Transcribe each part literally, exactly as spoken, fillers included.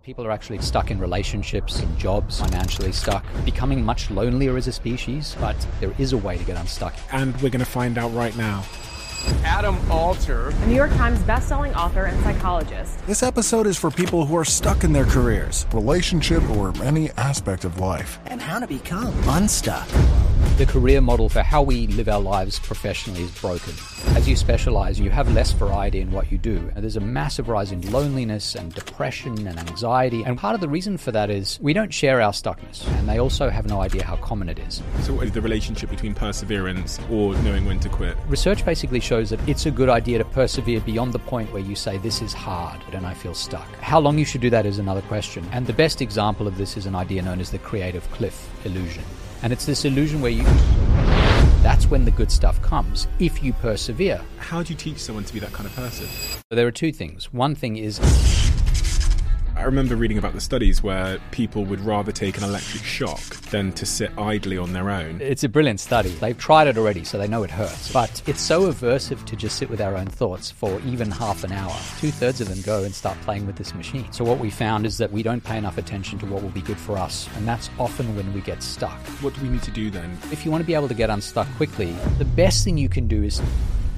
People are actually stuck in relationships and jobs, financially stuck, becoming much lonelier as a species, but there is a way to get unstuck. And we're going to find out right now. Adam Alter, a New York Times bestselling author and psychologist. This episode is for people who are stuck in their careers, relationship, or any aspect of life, and how to become unstuck. The career model for how we live our lives professionally is broken. As you specialize, you have less variety in what you do. And there's a massive rise in loneliness and depression and anxiety. And part of the reason for that is we don't share our stuckness. And they also have no idea how common it is. So what is the relationship between perseverance or knowing when to quit? Research basically shows that it's a good idea to persevere beyond the point where you say, this is hard and I feel stuck. How long you should do that is another question. And the best example of this is an idea known as the creative cliff illusion. And it's this illusion where you... That's when the good stuff comes, if you persevere. How do you teach someone to be that kind of person? There are two things. One thing is... I remember reading about the studies where people would rather take an electric shock than to sit idly on their own. It's a brilliant study. They've tried it already, so they know it hurts. But it's so aversive to just sit with our own thoughts for even half an hour. Two-thirds of them go and start playing with this machine. So what we found is that we don't pay enough attention to what will be good for us, and that's often when we get stuck. What do we need to do then? If you want to be able to get unstuck quickly, the best thing you can do is...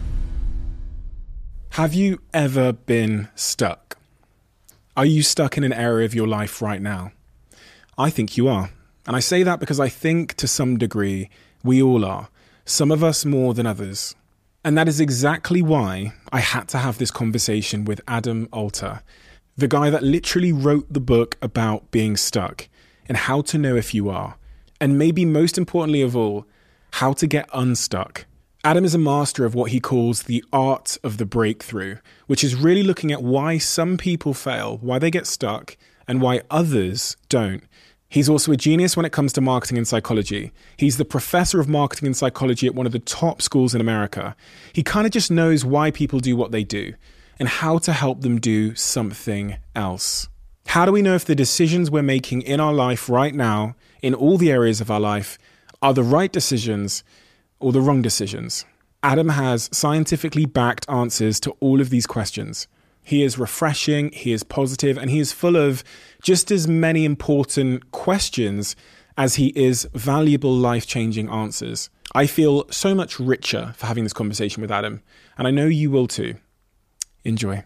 Have you ever been stuck? Are you stuck in an area of your life right now? I think you are. And I say that because I think to some degree we all are. Some of us more than others. And that is exactly why I had to have this conversation with Adam Alter, the guy that literally wrote the book about being stuck and how to know if you are. And maybe most importantly of all, how to get unstuck. Adam is a master of what he calls the art of the breakthrough, which is really looking at why some people fail, why they get stuck, and why others don't. He's also a genius when it comes to marketing and psychology. He's the professor of marketing and psychology at one of the top schools in America. He kind of just knows why people do what they do and how to help them do something else. How do we know if the decisions we're making in our life right now, in all the areas of our life, are the right decisions or the wrong decisions? Adam has scientifically backed answers to all of these questions. He is refreshing, he is positive, and he is full of just as many important questions as he is valuable, life-changing answers. I feel so much richer for having this conversation with Adam, and I know you will too. Enjoy.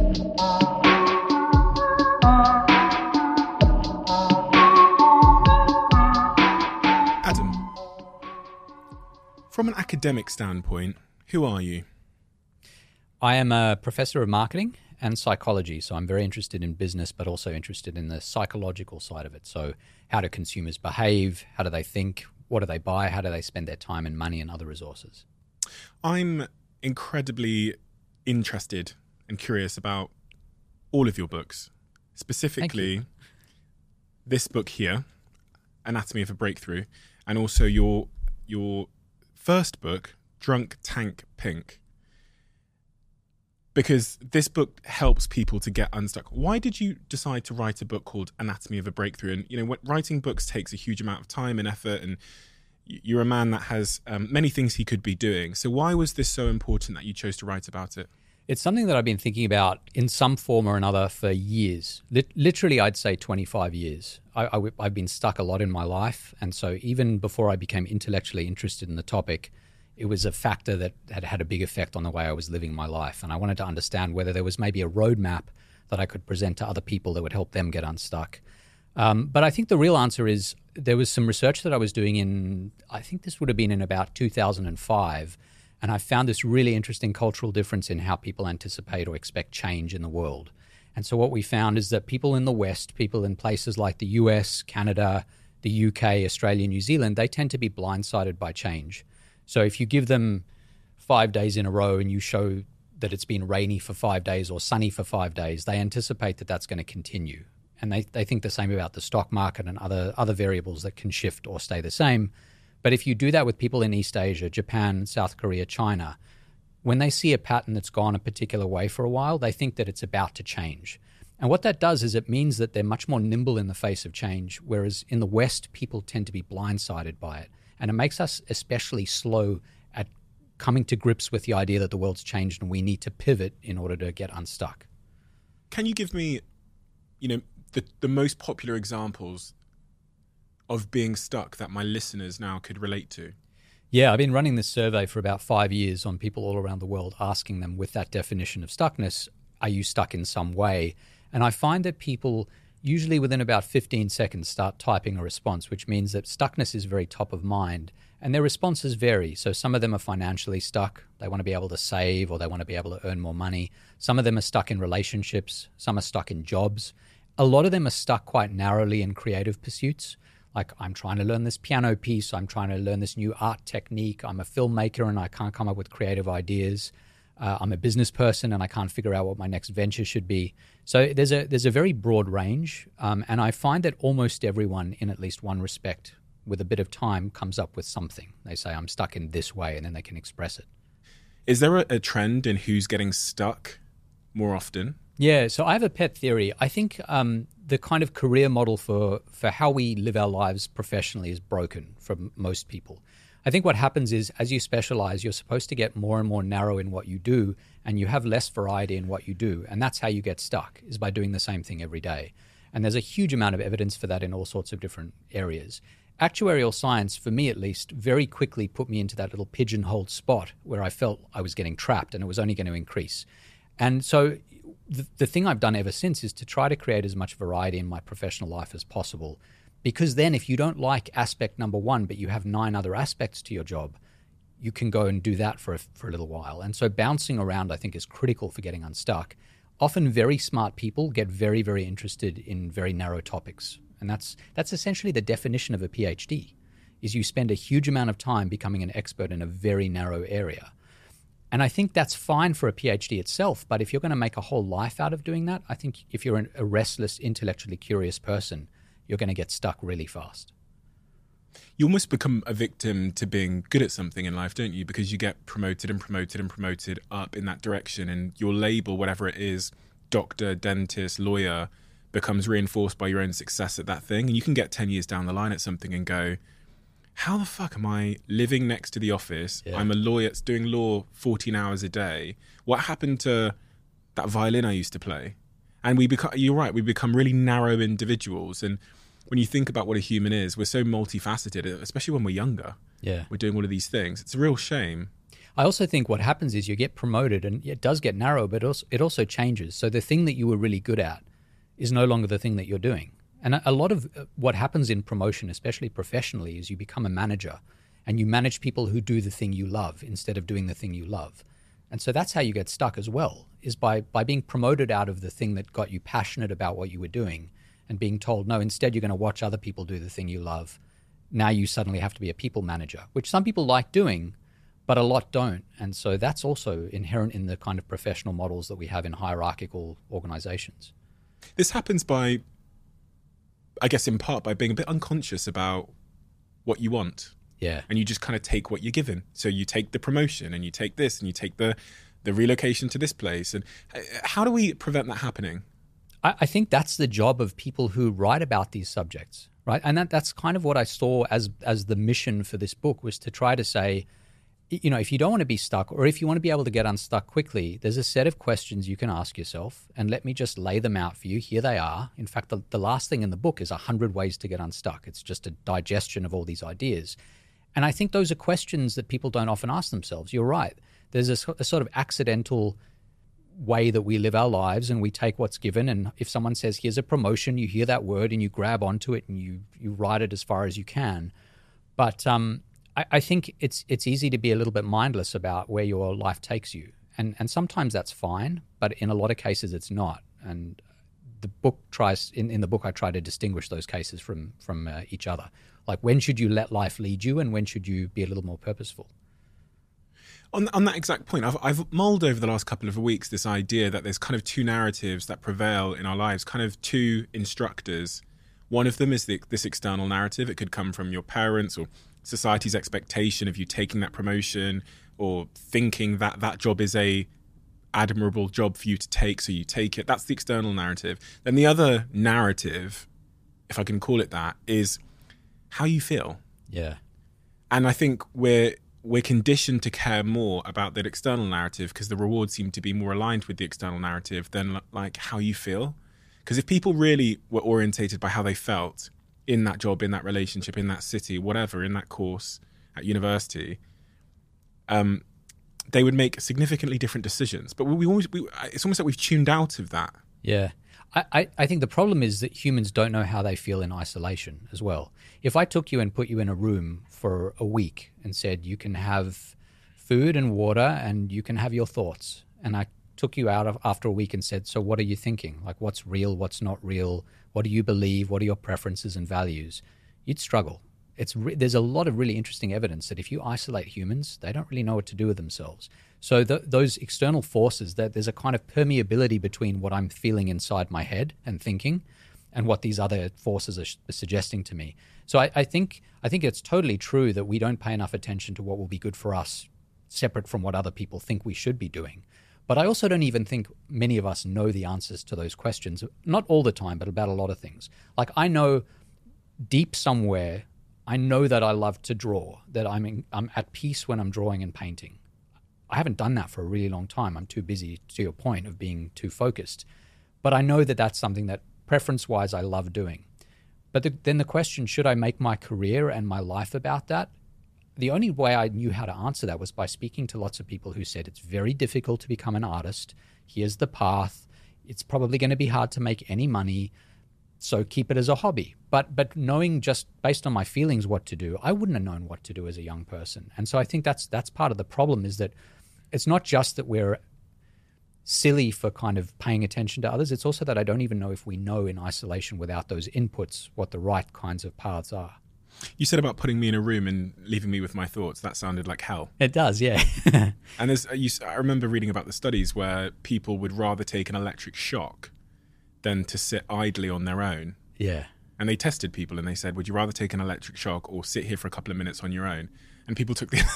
Adam, from an academic standpoint, who are you? I am a professor of marketing and psychology, so I'm very interested in business, but also interested in the psychological side of it. So how do consumers behave? How do they think? What do they buy? How do they spend their time and money and other resources? I'm incredibly interested and curious about all of your books, specifically this book here, Anatomy of a Breakthrough, and also your your first book, Drunk Tank Pink, because this book helps people to get unstuck. Why did you decide to write a book called Anatomy of a Breakthrough? And, you know, what, writing books takes a huge amount of time and effort, and you're a man that has um, many things he could be doing. So why was this so important that you chose to write about it? It's something that I've been thinking about in some form or another for years. Lit- literally, I'd say twenty-five years. I, I, I've been stuck a lot in my life. And so even before I became intellectually interested in the topic, it was a factor that had had a big effect on the way I was living my life. And I wanted to understand whether there was maybe a roadmap that I could present to other people that would help them get unstuck. Um, but I think the real answer is there was some research that I was doing in, I think this would have been in about two thousand five. And I found this really interesting cultural difference in how people anticipate or expect change in the world. And so what we found is that people in the West, people in places like the U S, Canada, the U K, Australia, New Zealand, they tend to be blindsided by change. So if you give them five days in a row and you show that it's been rainy for five days or sunny for five days, they anticipate that that's going to continue. And they, they think the same about the stock market and other, other variables that can shift or stay the same. But if you do that with people in East Asia, Japan, South Korea, China, when they see a pattern that's gone a particular way for a while, they think that it's about to change. And what that does is it means that they're much more nimble in the face of change, whereas in the West, people tend to be blindsided by it. And it makes us especially slow at coming to grips with the idea that the world's changed and we need to pivot in order to get unstuck. Can you give me, you know, the, the most popular examples of being stuck that my listeners now could relate to? Yeah, I've been running this survey for about five years on people all around the world, asking them with that definition of stuckness, are you stuck in some way? And I find that people usually within about fifteen seconds start typing a response, which means that stuckness is very top of mind. And their responses vary. So some of them are financially stuck. They want to be able to save, or they want to be able to earn more money. Some of them are stuck in relationships. Some are stuck in jobs. A lot of them are stuck quite narrowly in creative pursuits. Like, I'm trying to learn this piano piece. I'm trying to learn this new art technique. I'm a filmmaker and I can't come up with creative ideas. Uh, I'm a business person and I can't figure out what my next venture should be. So there's a there's a very broad range. Um, and I find that almost everyone, in at least one respect, with a bit of time, comes up with something. They say, I'm stuck in this way, and then they can express it. Is there a, a trend in who's getting stuck more often? Yeah, so I have a pet theory. I think um, the kind of career model for, for how we live our lives professionally is broken for m- most people. I think what happens is, as you specialize, you're supposed to get more and more narrow in what you do, and you have less variety in what you do. And that's how you get stuck, is by doing the same thing every day. And there's a huge amount of evidence for that in all sorts of different areas. Actuarial science, for me at least, very quickly put me into that little pigeonholed spot where I felt I was getting trapped and it was only going to increase. And so the, the thing I've done ever since is to try to create as much variety in my professional life as possible. Because then if you don't like aspect number one, but you have nine other aspects to your job, you can go and do that for a, for a little while. And so bouncing around, I think, is critical for getting unstuck. Often very smart people get very, very interested in very narrow topics. And that's that's essentially the definition of a PhD, is you spend a huge amount of time becoming an expert in a very narrow area. And I think that's fine for a PhD itself, but if you're going to make a whole life out of doing that, I think if you're an, a restless, intellectually curious person, you're going to get stuck really fast. You almost become a victim to being good at something in life, don't you? Because you get promoted and promoted and promoted up in that direction, and your label, whatever it is, doctor, dentist, lawyer, becomes reinforced by your own success at that thing. And you can get ten years down the line at something and go, how the fuck am I living next to the office? Yeah. I'm a lawyer, it's doing law fourteen hours a day. What happened to that violin I used to play? And we become, you're right, we become really narrow individuals. And when you think about what a human is, we're so multifaceted, especially when we're younger. Yeah. We're doing all of these things. It's a real shame. I also think what happens is you get promoted, and it does get narrow, but also, it also changes. So the thing that you were really good at is no longer the thing that you're doing. And a lot of what happens in promotion, especially professionally, is you become a manager and you manage people who do the thing you love instead of doing the thing you love. And so that's how you get stuck as well, is by, by being promoted out of the thing that got you passionate about what you were doing and being told, no, instead you're going to watch other people do the thing you love. Now you suddenly have to be a people manager, which some people like doing, but a lot don't. And so that's also inherent in the kind of professional models that we have in hierarchical organizations. This happens by, I guess in part, by being a bit unconscious about what you want. Yeah. And you just kind of take what you're given. So you take the promotion and you take this and you take the, the relocation to this place. And how do we prevent that happening? I, I think that's the job of people who write about these subjects, right? And that, that's kind of what I saw as as the mission for this book, was to try to say, you know, if you don't want to be stuck, or if you want to be able to get unstuck quickly, there's a set of questions you can ask yourself, and let me just lay them out for you. Here they are. In fact, the, the last thing in the book is one hundred ways to get unstuck. It's just a digestion of all these ideas. And I think those are questions that people don't often ask themselves. You're right. There's a, a sort of accidental way that we live our lives, and we take what's given. And if someone says, here's a promotion, you hear that word and you grab onto it and you you ride it as far as you can. But um, I, I think it's it's easy to be a little bit mindless about where your life takes you. And and sometimes that's fine, but in a lot of cases it's not. And the book tries, in, in the book I try to distinguish those cases from, from uh, each other. Like, when should you let life lead you, and when should you be a little more purposeful? On, on that exact point, I've, I've mulled over the last couple of weeks this idea that there's kind of two narratives that prevail in our lives, kind of two instructors. One of them is the, this external narrative. It could come from your parents or society's expectation of you taking that promotion, or thinking that that job is a admirable job for you to take, so you take it. That's the external narrative. Then the other narrative, if I can call it that, is how you feel. Yeah. And I think we're we're conditioned to care more about that external narrative because the rewards seem to be more aligned with the external narrative than like how you feel. Because if people really were orientated by how they felt in that job, in that relationship, in that city, whatever, in that course at university, um, they would make significantly different decisions. But we always, we, it's almost like we've tuned out of that. Yeah. I, I, I think the problem is that humans don't know how they feel in isolation as well. If I took you and put you in a room for a week and said you can have food and water and you can have your thoughts, and I took you out of, after a week and said, so what are you thinking? Like, what's real, what's not real? What do you believe? What are your preferences and values? You'd struggle. It's re- there's a lot of really interesting evidence that if you isolate humans, they don't really know what to do with themselves. So th- those external forces, that there's a kind of permeability between what I'm feeling inside my head and thinking and what these other forces are, sh- are suggesting to me. So I, I think I think it's totally true that we don't pay enough attention to what will be good for us separate from what other people think we should be doing. But I also don't even think many of us know the answers to those questions. Not all the time, but about a lot of things. Like, I know deep somewhere, I know that I love to draw, that I'm in, I'm at peace when I'm drawing and painting. I haven't done that for a really long time. I'm too busy, to your point, of being too focused. But I know that that's something that, preference-wise, I love doing. But the, then the question, should I make my career and my life about that? The only way I knew how to answer that was by speaking to lots of people who said it's very difficult to become an artist. Here's the path. It's probably going to be hard to make any money, so keep it as a hobby. But but knowing just based on my feelings what to do, I wouldn't have known what to do as a young person. And so I think that's that's part of the problem, is that it's not just that we're silly for kind of paying attention to others. It's also that I don't even know if we know in isolation without those inputs what the right kinds of paths are. You said about putting me in a room and leaving me with my thoughts. That sounded like hell. It does, yeah. And there's, you, I remember reading about the studies where people would rather take an electric shock than to sit idly on their own. Yeah. And they tested people and they said, would you rather take an electric shock or sit here for a couple of minutes on your own? And people took the...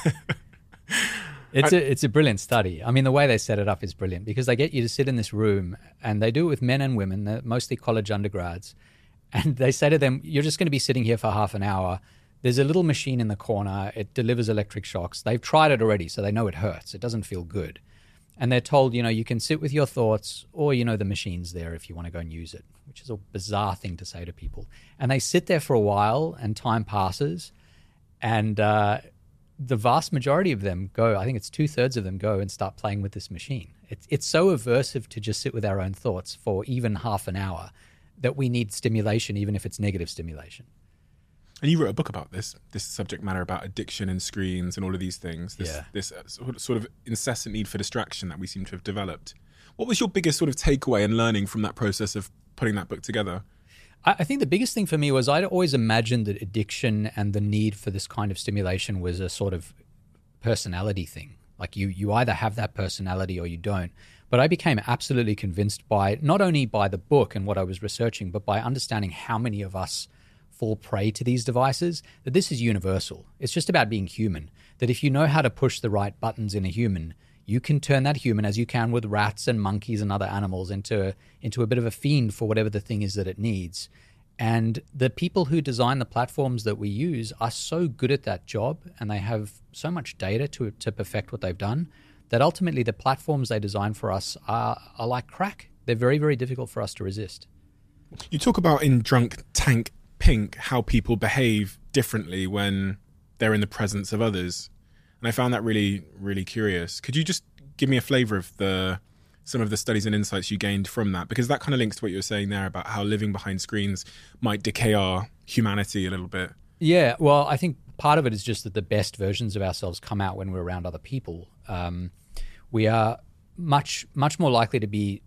It's a it's a brilliant study. I mean, the way they set it up is brilliant, because they get you to sit in this room, and they do it with men and women, they're mostly college undergrads. And they say to them, you're just going to be sitting here for half an hour. There's a little machine in the corner. It delivers electric shocks. They've tried it already, so they know it hurts. It doesn't feel good. And they're told, you know, you can sit with your thoughts, or, you know, the machine's there if you want to go and use it, which is a bizarre thing to say to people. And they sit there for a while, and time passes. And uh, the vast majority of them go, I think it's two thirds of them go and start playing with this machine. It's, it's so aversive to just sit with our own thoughts for even half an hour that we need stimulation, even if it's negative stimulation. And you wrote a book about this, this subject matter about addiction and screens and all of these things, this, yeah. this uh, sort of incessant need for distraction that we seem to have developed. What was your biggest sort of takeaway and learning from that process of putting that book together? I, I think the biggest thing for me was I'd always imagined that addiction and the need for this kind of stimulation was a sort of personality thing. Like you, you either have that personality or you don't. But I became absolutely convinced by, not only by the book and what I was researching, but by understanding how many of us fall prey to these devices, that this is universal. It's just about being human. That if you know how to push the right buttons in a human, you can turn that human, as you can with rats and monkeys and other animals, into, into a bit of a fiend for whatever the thing is that it needs. And the people who design the platforms that we use are so good at that job, and they have so much data to, to perfect what they've done, that ultimately the platforms they design for us are, are like crack. They're very, very difficult for us to resist. You talk about in Drunk Tank Pink how people behave differently when they're in the presence of others. And I found that really, really curious. Could you just give me a flavour of the some of the studies and insights you gained from that? Because that kind of links to what you were saying there about how living behind screens might decay our humanity a little bit. Yeah, well, I think part of it is just that the best versions of ourselves come out when we're around other people. Um, we are much, much more likely to be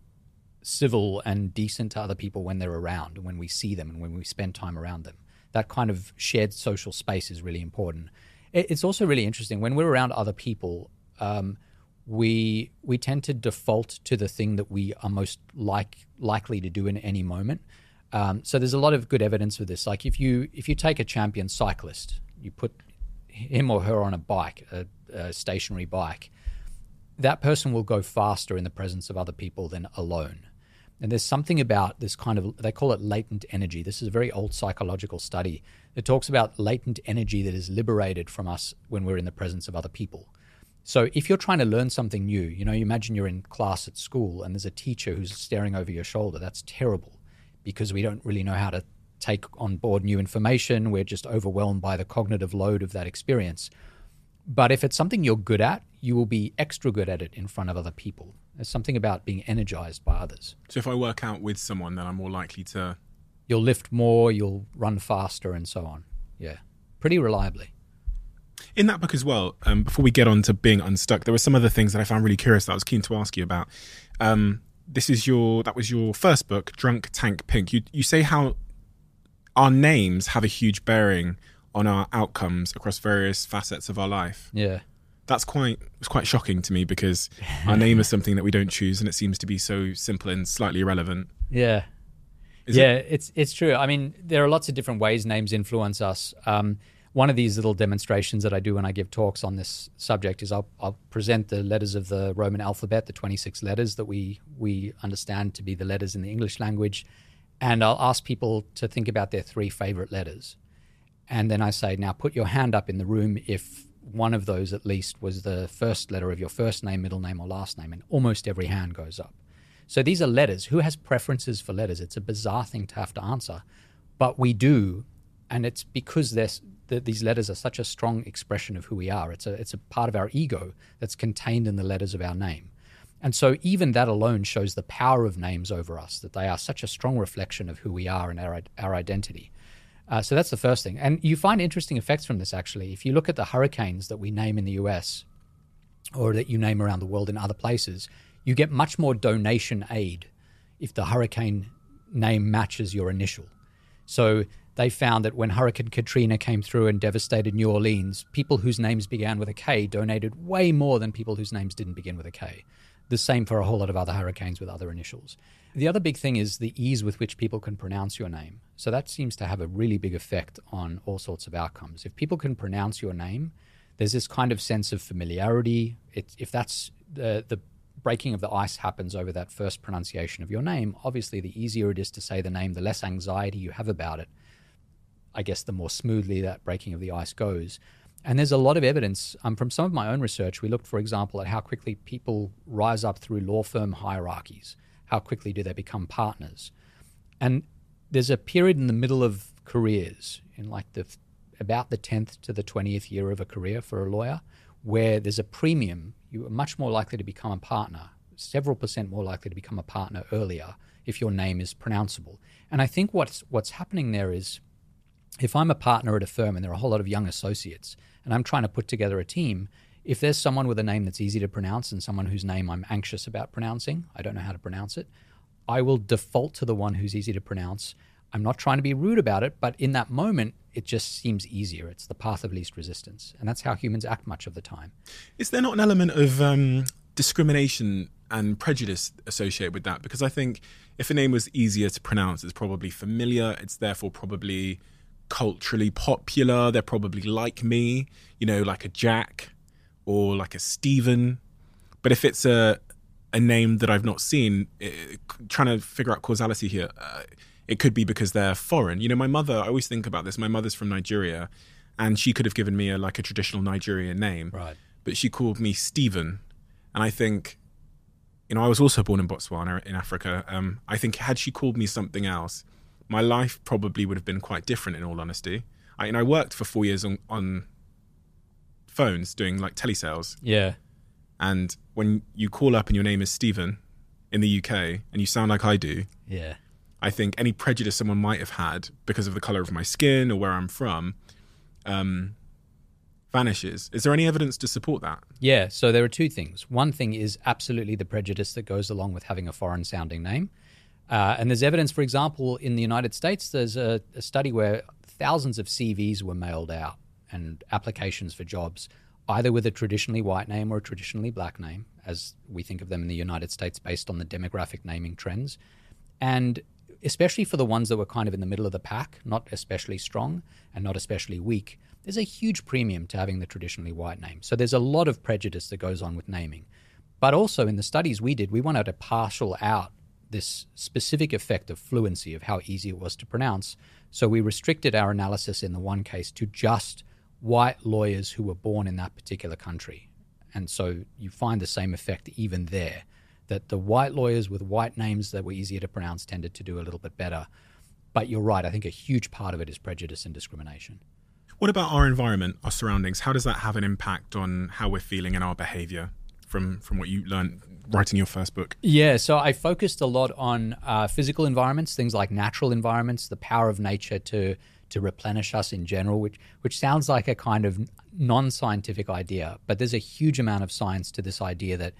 civil and decent to other people when they're around, when we see them and when we spend time around them. That kind of shared social space is really important. It's also really interesting when we're around other people. Um, we we tend to default to the thing that we are most like likely to do in any moment. Um, so there's a lot of good evidence for this. Like if you if you take a champion cyclist, you put him or her on a bike, a, a stationary bike, that person will go faster in the presence of other people than alone. And there's something about this kind of, they call it latent energy. This is a very old psychological study that talks about latent energy that is liberated from us when we're in the presence of other people. So if you're trying to learn something new, you know, you imagine you're in class at school and there's a teacher who's staring over your shoulder. That's terrible. because we don't really know how to take on board new information. We're just overwhelmed by the cognitive load of that experience. But if it's something you're good at, you will be extra good at it in front of other people. There's something about being energized by others. So if I work out with someone, then I'm more likely to... You'll lift more, you'll run faster, and so on. Yeah, pretty reliably. In that book as well, um, before we get on to being unstuck, there were some other things that I found really curious that I was keen to ask you about. Um, this is your, that was your first book, Drunk Tank Pink. You, you say how our names have a huge bearing on our outcomes across various facets of our life. Yeah. That's quite, it's quite shocking to me because our name is something that we don't choose and it seems to be so simple and slightly irrelevant. Yeah. Is yeah, it? it's it's true. I mean, there are lots of different ways names influence us. Um, one of these little demonstrations that I do when I give talks on this subject is I'll, I'll present the letters of the Roman alphabet, the twenty-six letters that we we understand to be the letters in the English language, and I'll ask people to think about their three favorite letters. And then I say, now put your hand up in the room if one of those at least was the first letter of your first name, middle name, or last name, and almost every hand goes up. So these are letters. Who has preferences for letters? It's a bizarre thing to have to answer, but we do, and it's because there's, the, these letters are such a strong expression of who we are. It's a it's a part of our ego that's contained in the letters of our name. And so even that alone shows the power of names over us, that they are such a strong reflection of who we are and our, our identity. Uh, so that's the first thing. And you find interesting effects from this, actually. If you look at the hurricanes that we name in the U S or that you name around the world in other places, you get much more donation aid if the hurricane name matches your initial. So they found that when Hurricane Katrina came through and devastated New Orleans, people whose names began with a K donated way more than people whose names didn't begin with a K. The same for a whole lot of other hurricanes with other initials. The other big thing is the ease with which people can pronounce your name. So that seems to have a really big effect on all sorts of outcomes. If people can pronounce your name, there's this kind of sense of familiarity. It, if that's the, the breaking of the ice happens over that first pronunciation of your name, obviously the easier it is to say the name, the less anxiety you have about it. I guess the more smoothly that breaking of the ice goes. And there's a lot of evidence um, from some of my own research. We looked, for example, at how quickly people rise up through law firm hierarchies. How quickly do they become partners? And there's a period in the middle of careers, in like the about the tenth to the twentieth year of a career for a lawyer, where there's a premium. You are much more likely to become a partner, several percent more likely to become a partner earlier if your name is pronounceable. And I think what's what's happening there is, if I'm a partner at a firm and there are a whole lot of young associates and I'm trying to put together a team, if there's someone with a name that's easy to pronounce and someone whose name I'm anxious about pronouncing, I don't know how to pronounce it, I will default to the one who's easy to pronounce. I'm not trying to be rude about it, but in that moment, it just seems easier. It's the path of least resistance. And that's how humans act much of the time. Is there not an element of um, discrimination and prejudice associated with that? Because I think if a name was easier to pronounce, it's probably familiar. It's therefore probably culturally popular. They're probably like me, you know, like a Jack or like a Stephen. But if it's a a name that I've not seen, it, trying to figure out causality here, uh, it could be because they're foreign. You know, my mother, I always think about this. My mother's from Nigeria, and she could have given me a, like a traditional Nigerian name. Right. But she called me Stephen. And I think, you know, I was also born in Botswana in Africa. Um, I think had she called me something else, my life probably would have been quite different, in all honesty. I, and I worked for four years on, on phones doing like telesales. Yeah. And when you call up and your name is Stephen in the U K and you sound like I do, Yeah. I think any prejudice someone might have had because of the colour of my skin or where I'm from um, vanishes. Is there any evidence to support that? Yeah, so there are two things. One thing is absolutely the prejudice that goes along with having a foreign-sounding name. Uh, and there's evidence, for example, in the United States, there's a, a study where thousands of C Vs were mailed out and applications for jobs, either with a traditionally white name or a traditionally black name, as we think of them in the United States based on the demographic naming trends. And especially for the ones that were kind of in the middle of the pack, not especially strong and not especially weak, there's a huge premium to having the traditionally white name. So there's a lot of prejudice that goes on with naming. But also in the studies we did, we wanted to partial out this specific effect of fluency, of how easy it was to pronounce. So we restricted our analysis in the one case to just white lawyers who were born in that particular country. And so you find the same effect even there, that the white lawyers with white names that were easier to pronounce tended to do a little bit better. But you're right, I think a huge part of it is prejudice and discrimination. What about our environment, our surroundings? How does that have an impact on how we're feeling and our behavior from, from what you learned writing your first book? Yeah, so I focused a lot on uh, physical environments, things like natural environments, the power of nature to to replenish us in general, which which sounds like a kind of non-scientific idea, but there's a huge amount of science to this idea that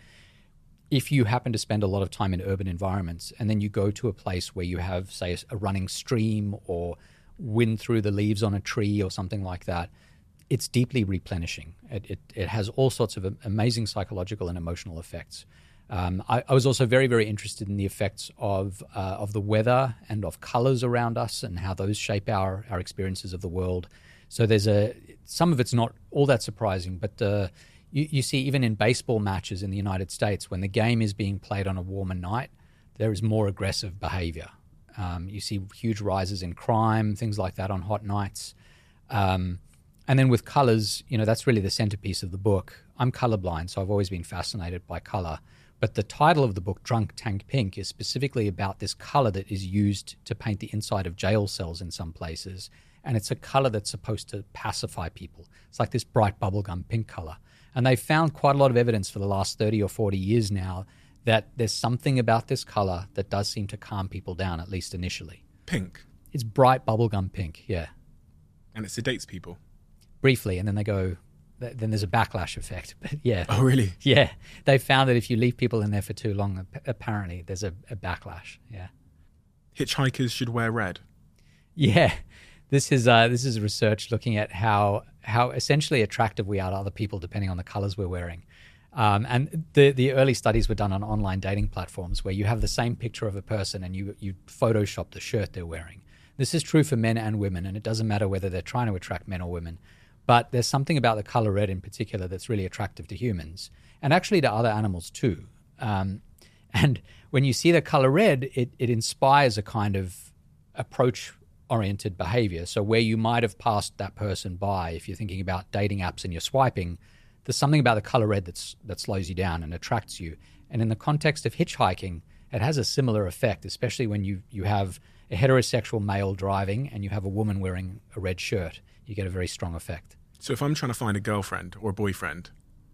if you happen to spend a lot of time in urban environments and then you go to a place where you have, say, a running stream or wind through the leaves on a tree or something like that, it's deeply replenishing. It, it, it has all sorts of amazing psychological and emotional effects. Um, I, I was also very, very interested in the effects of uh, of the weather and of colors around us and how those shape our, our experiences of the world. So there's a some of it's not all that surprising, but uh, you, you see even in baseball matches in the United States, when the game is being played on a warmer night, there is more aggressive behavior. Um, you see huge rises in crime, things like that on hot nights. Um, and then with colors, you know, that's really the centerpiece of the book. I'm colorblind, so I've always been fascinated by color. But the title of the book, Drunk Tank Pink, is specifically about this color that is used to paint the inside of jail cells in some places. And it's a color that's supposed to pacify people. It's like this bright bubblegum pink color. And they've found quite a lot of evidence for the last thirty or forty years now that there's something about this color that does seem to calm people down, at least initially. Pink? It's bright bubblegum pink, yeah. And it sedates people? Briefly, and then they go... then there's a backlash effect. But yeah. Oh, really? Yeah. They found that if you leave people in there for too long, apparently there's a, a backlash. Yeah. Hitchhikers should wear red? Yeah. This is uh, this is research looking at how how essentially attractive we are to other people depending on the colors we're wearing. Um, and the, the early studies were done on online dating platforms where you have the same picture of a person and you, you Photoshop the shirt they're wearing. This is true for men and women, and it doesn't matter whether they're trying to attract men or women. But there's something about the color red in particular that's really attractive to humans and actually to other animals too. Um, and when you see the color red, it, it inspires a kind of approach-oriented behavior. So where you might have passed that person by, if you're thinking about dating apps and you're swiping, there's something about the color red that's, that slows you down and attracts you. And in the context of hitchhiking, it has a similar effect, especially when you, you have a heterosexual male driving and you have a woman wearing a red shirt. You get a very strong effect. So if I'm trying to find a girlfriend or a boyfriend,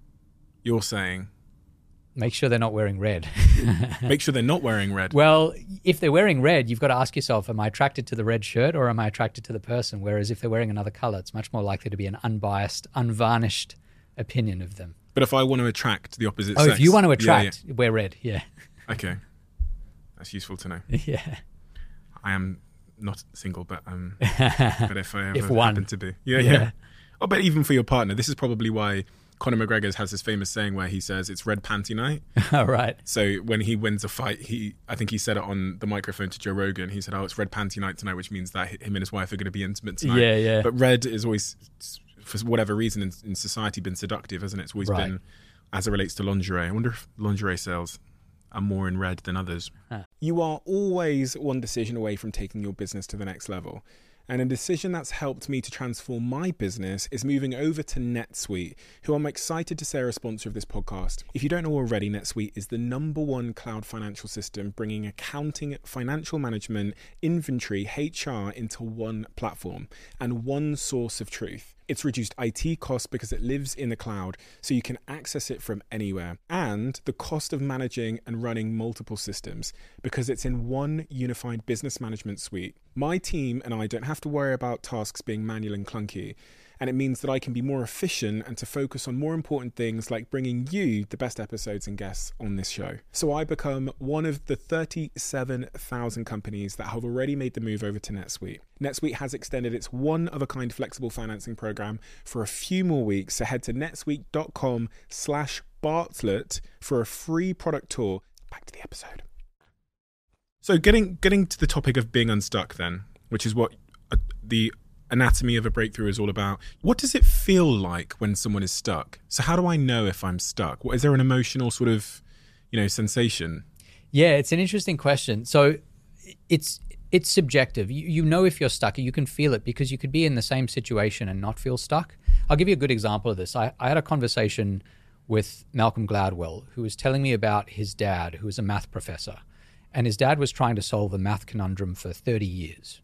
you're saying... Make sure they're not wearing red. Make sure they're not wearing red. Well, if they're wearing red, you've got to ask yourself, am I attracted to the red shirt or am I attracted to the person? Whereas if they're wearing another color, it's much more likely to be an unbiased, unvarnished opinion of them. But if I want to attract the opposite oh, sex... Oh, if you want to attract, yeah, yeah. wear red, yeah. Okay. That's useful to know. Yeah. I am... not single, but um, but if I ever if one. happen to be, yeah, yeah, yeah. Oh, but even for your partner, this is probably why Conor McGregor has this famous saying where he says it's red panty night. Oh, right. So when he wins a fight, he I think he said it on the microphone to Joe Rogan. He said, "Oh, it's red panty night tonight," which means that him and his wife are going to be intimate tonight. Yeah, yeah. But red is always, for whatever reason, in, in society, been seductive, hasn't it? It's always right. been, as it relates to lingerie. I wonder if lingerie sales are more in red than others. Huh. You are always one decision away from taking your business to the next level. And a decision that's helped me to transform my business is moving over to NetSuite, who I'm excited to say are a sponsor of this podcast. If you don't know already, NetSuite is the number one cloud financial system, bringing accounting, financial management, inventory, H R into one platform and one source of truth. It's reduced I T costs because it lives in the cloud, so you can access it from anywhere. And the cost of managing and running multiple systems because it's in one unified business management suite. My team and I don't have to worry about tasks being manual and clunky. And it means that I can be more efficient and to focus on more important things like bringing you the best episodes and guests on this show. So I become one of the thirty-seven thousand companies that have already made the move over to NetSuite. NetSuite has extended its one-of-a-kind flexible financing program for a few more weeks. So head to netsuite.com slash Bartlett for a free product tour. Back to the episode. So getting getting to the topic of being unstuck then, which is what uh, the Anatomy of a Breakthrough is all about. What does it feel like when someone is stuck? So how do I know if I'm stuck? What, is there an emotional sort of, you know, sensation? Yeah, it's an interesting question. So it's it's subjective. You, you know if you're stuck, you can feel it because you could be in the same situation and not feel stuck. I'll give you a good example of this. I, I had a conversation with Malcolm Gladwell, who was telling me about his dad, who was a math professor. And his dad was trying to solve a math conundrum for thirty years.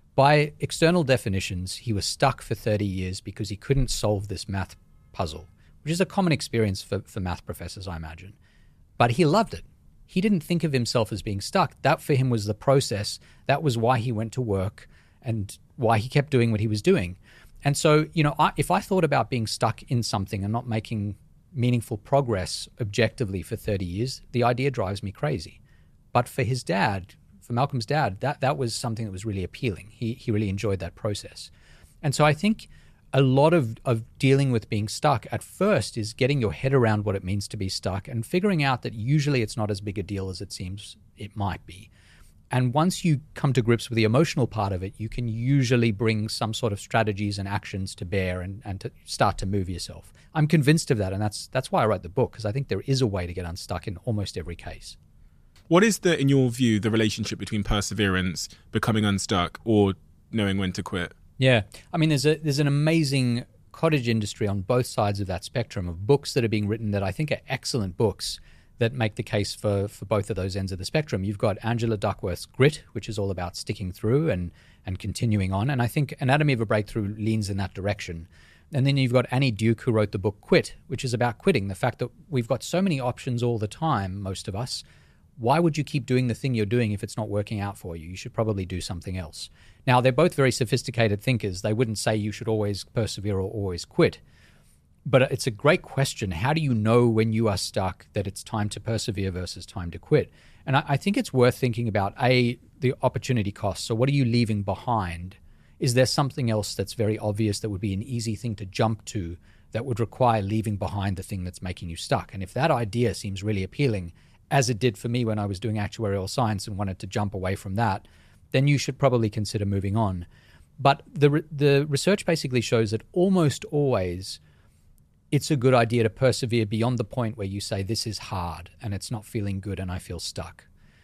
By external definitions, he was stuck for thirty years because he couldn't solve this math puzzle, which is a common experience for, for math professors, I imagine. But he loved it. He didn't think of himself as being stuck. That for him was the process. That was why he went to work and why he kept doing what he was doing. And so, you know, I, if I thought about being stuck in something and not making meaningful progress objectively for thirty years, the idea drives me crazy. But for his dad, for Malcolm's dad, that, that was something that was really appealing. He he really enjoyed that process. And so I think a lot of, of dealing with being stuck at first is getting your head around what it means to be stuck and figuring out that usually it's not as big a deal as it seems it might be. And once you come to grips with the emotional part of it, you can usually bring some sort of strategies and actions to bear and, and to start to move yourself. I'm convinced of that, and that's that's why I wrote the book, because I think there is a way to get unstuck in almost every case. What is the, in your view, the relationship between perseverance, becoming unstuck, or knowing when to quit? Yeah, I mean, there's a there's an amazing cottage industry on both sides of that spectrum of books that are being written that I think are excellent books that make the case for, for both of those ends of the spectrum. You've got Angela Duckworth's Grit, which is all about sticking through and, and continuing on. And I think Anatomy of a Breakthrough leans in that direction. And then you've got Annie Duke, who wrote the book Quit, which is about quitting. The fact that we've got so many options all the time, most of us. Why would you keep doing the thing you're doing if it's not working out for you? You should probably do something else. Now, they're both very sophisticated thinkers. They wouldn't say you should always persevere or always quit. But it's a great question. How do you know when you are stuck that it's time to persevere versus time to quit? And I, I think it's worth thinking about, A, the opportunity cost. So what are you leaving behind? Is there something else that's very obvious that would be an easy thing to jump to that would require leaving behind the thing that's making you stuck? And if that idea seems really appealing, as it did for me when I was doing actuarial science and wanted to jump away from that, then you should probably consider moving on. But the the research basically shows that almost always it's a good idea to persevere beyond the point where you say, this is hard and it's not feeling good and I feel stuck.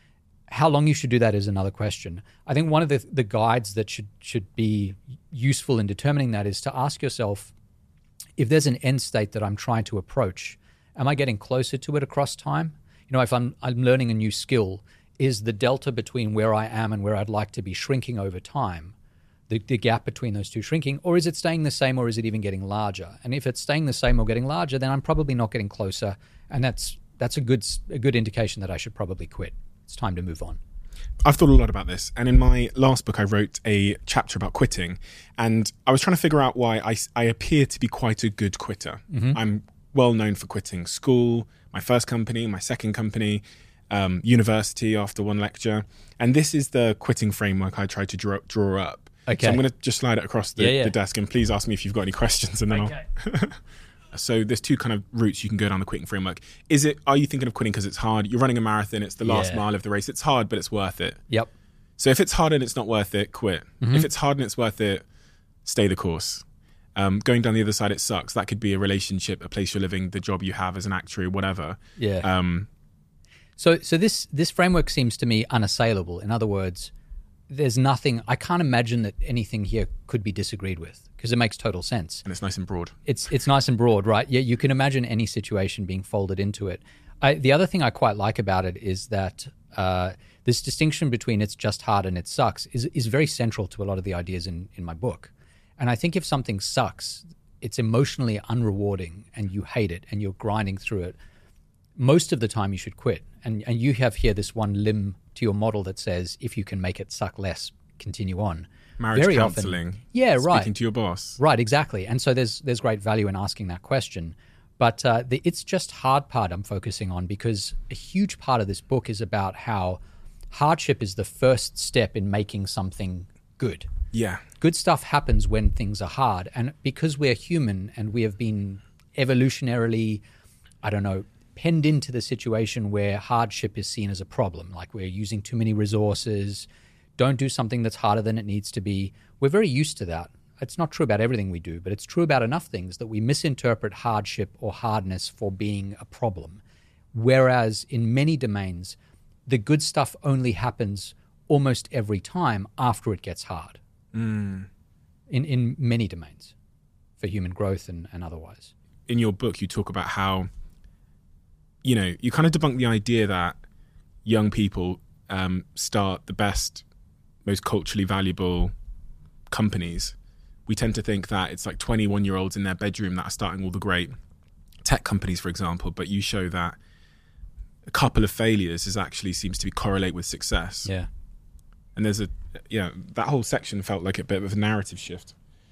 How long you should do that is another question. I think one of the, the guides that should should be useful in determining that is to ask yourself, if there's an end state that I'm trying to approach, am I getting closer to it across time? You know, if I'm I'm learning a new skill, is the delta between where I am and where I'd like to be shrinking over time? The, the gap between those two shrinking, or is it staying the same, or is it even getting larger? And if it's staying the same or getting larger, then I'm probably not getting closer, and that's that's a good a good indication that I should probably quit. It's time to move on. I've thought a lot about this, and in my last book I wrote a chapter about quitting, and I was trying to figure out why I, I appear to be quite a good quitter. Mm-hmm. I'm well known for quitting school, my first company, my second company, um, university after one lecture, and this is the quitting framework I tried to draw, draw up. Okay. So I'm going to just slide it across the, yeah, yeah. the desk, and please ask me if you've got any questions, and then okay. I'll... So there's two kind of routes you can go down the quitting framework. Is it, are you thinking of quitting because it's hard? You're running a marathon, it's the last yeah. mile of the race. It's hard, but it's worth it. Yep. So if it's hard and it's not worth it, quit. Mm-hmm. If it's hard and it's worth it, stay the course. Um, going down the other side, it sucks. That could be a relationship, a place you're living, the job you have as an actuary, whatever. Yeah. Um, so so this this framework seems to me unassailable. In other words, there's nothing, I can't imagine that anything here could be disagreed with, because it makes total sense. And it's nice and broad. It's it's nice and broad, right? Yeah, you can imagine any situation being folded into it. I, the other thing I quite like about it is that uh, this distinction between it's just hard and it sucks is is very central to a lot of the ideas in, in my book. And I think if something sucks, it's emotionally unrewarding and you hate it and you're grinding through it, most of the time you should quit. And and you have here this one limb to your model that says, if you can make it suck less, continue on. Marriage Very counseling. Often, yeah, right. Speaking to your boss. Right, exactly. And so there's there's great value in asking that question. But uh, the it's just hard part I'm focusing on, because a huge part of this book is about how hardship is the first step in making something good. Yeah. Good stuff happens when things are hard. And because we're human and we have been evolutionarily, I don't know, penned into the situation where hardship is seen as a problem, like we're using too many resources, don't do something that's harder than it needs to be. We're very used to that. It's not true about everything we do, but it's true about enough things that we misinterpret hardship or hardness for being a problem. Whereas in many domains, the good stuff only happens almost every time after it gets hard. Mm. In in many domains, for human growth and, and otherwise. In your book, you talk about how you know, you kind of debunk the idea that young people um, start the best, most culturally valuable companies. We tend to think that it's like twenty-one-year-olds in their bedroom that are starting all the great tech companies, for example, but you show that a couple of failures is actually seems to be correlate with success. Yeah. And there's a, you know, that whole section felt like a bit of a narrative shift.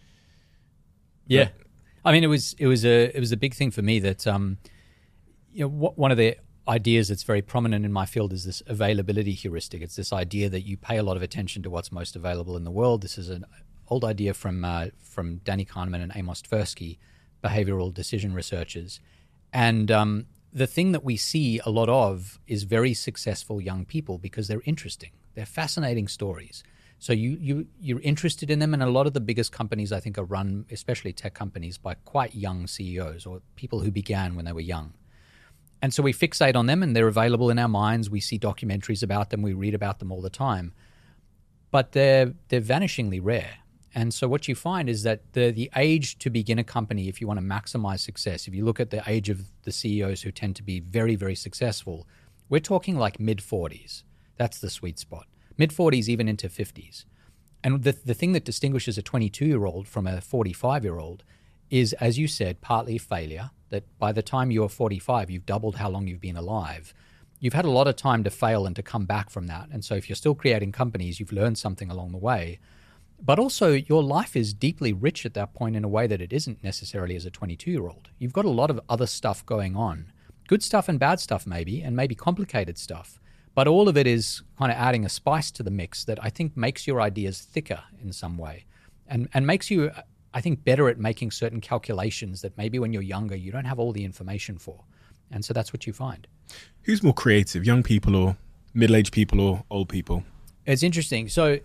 Yeah. But, I mean, it was it was a it was a big thing for me that um, you know, w- one of the ideas that's very prominent in my field is this availability heuristic. It's this idea that you pay a lot of attention to what's most available in the world. This is an old idea from uh, from Danny Kahneman and Amos Tversky, behavioral decision researchers. And um, the thing that we see a lot of is very successful young people because they're interesting. They're fascinating stories. So you, you, you're interested in them, and a lot of the biggest companies, I think, are run, especially tech companies, by quite young C E Os or people who began when they were young. And so we fixate on them, and they're available in our minds. We see documentaries about them. We read about them all the time. But they're they're vanishingly rare. And so what you find is that the the age to begin a company, if you want to maximize success, if you look at the age of the C E Os who tend to be very, very successful, we're talking like mid-forties. That's the sweet spot. Mid-forties, even into fifties. And the the thing that distinguishes a twenty-two-year-old from a forty-five-year-old is, as you said, partly failure, that by the time you're forty-five, you've doubled how long you've been alive. You've had a lot of time to fail and to come back from that. And so if you're still creating companies, you've learned something along the way. But also your life is deeply rich at that point in a way that it isn't necessarily as a twenty-two-year-old. You've got a lot of other stuff going on. Good stuff and bad stuff maybe, and maybe complicated stuff. But all of it is kind of adding a spice to the mix that I think makes your ideas thicker in some way and, and makes you, I think, better at making certain calculations that maybe when you're younger you don't have all the information for. And so that's what you find. Who's more creative, young people or middle-aged people or old people? It's interesting. So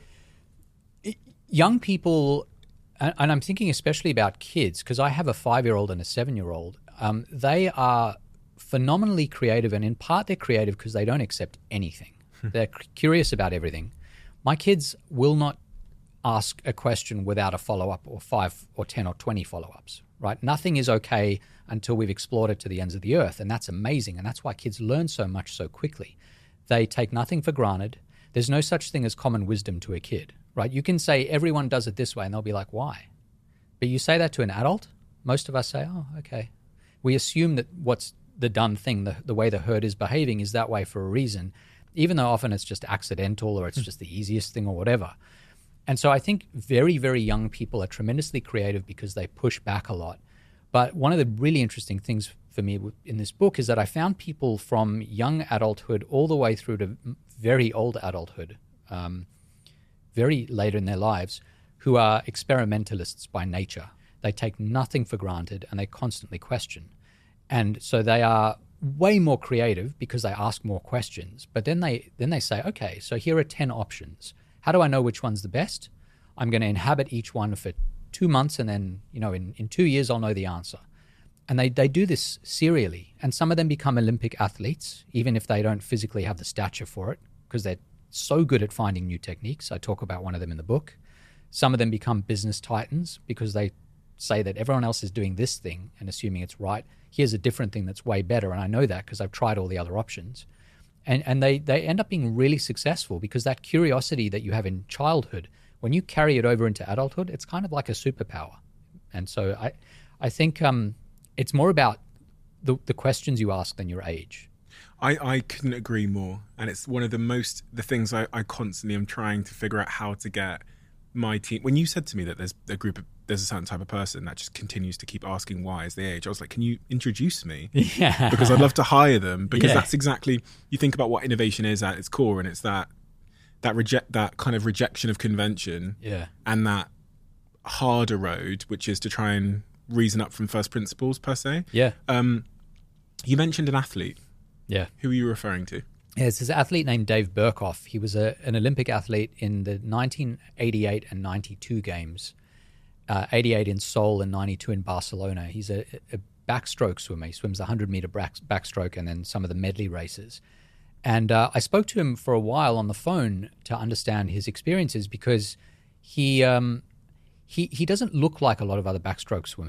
young people, and I'm thinking especially about kids, because I have a five-year-old and a seven-year-old, um, they are phenomenally creative, and in part they're creative because they don't accept anything. They're curious about everything. My kids will not ask a question without a follow-up or five or ten or twenty follow-ups, right? Nothing is okay until we've explored it to the ends of the earth, and that's amazing, and that's why kids learn so much so quickly. They take nothing for granted. There's no such thing as common wisdom to a kid, right? You can say everyone does it this way, and they'll be like, why? But you say that to an adult, most of us say, oh, okay. We assume that what's the done thing, the, the way the herd is behaving is that way for a reason, even though often it's just accidental or it's just the easiest thing or whatever. And so I think very, very young people are tremendously creative because they push back a lot. But one of the really interesting things for me in this book is that I found people from young adulthood all the way through to very old adulthood, um, very later in their lives, who are experimentalists by nature. They take nothing for granted and they constantly question. And so they are way more creative because they ask more questions. But then they then they say, okay, so here are ten options. How do I know which one's the best? I'm going to inhabit each one for two months and then, you know, in, in two years I'll know the answer. And they, they do this serially. And some of them become Olympic athletes, even if they don't physically have the stature for it, because they're so good at finding new techniques. I talk about one of them in the book. Some of them become business titans because they say that everyone else is doing this thing and assuming it's right. Here's a different thing that's way better, and I know that because I've tried all the other options. And and they, they end up being really successful because that curiosity that you have in childhood, when you carry it over into adulthood, it's kind of like a superpower. And so I I think um, it's more about the, the questions you ask than your age. I, I couldn't agree more. And it's one of the most, the things I, I constantly am trying to figure out how to get my team. When you said to me that there's a group of, there's a certain type of person that just continues to keep asking why as they age, I was like, can you introduce me? Yeah. Because I'd love to hire them, because yeah. that's exactly, you think about what innovation is at its core, and it's that that reject that kind of rejection of convention, yeah, and that harder road, which is to try and reason up from first principles per se. Yeah. Um, you mentioned an athlete. Yeah. Who are you referring to? Yeah, it's this athlete named Dave Burkhoff. He was a, an Olympic athlete in the nineteen eighty-eight and ninety-two games. Uh, eighty-eight in Seoul and ninety-two in Barcelona. He's a, a backstroke swimmer. He swims the one hundred meter backstroke and then some of the medley races. And uh, I spoke to him for a while on the phone to understand his experiences, because he um, he he doesn't look like a lot of other backstroke swimmers.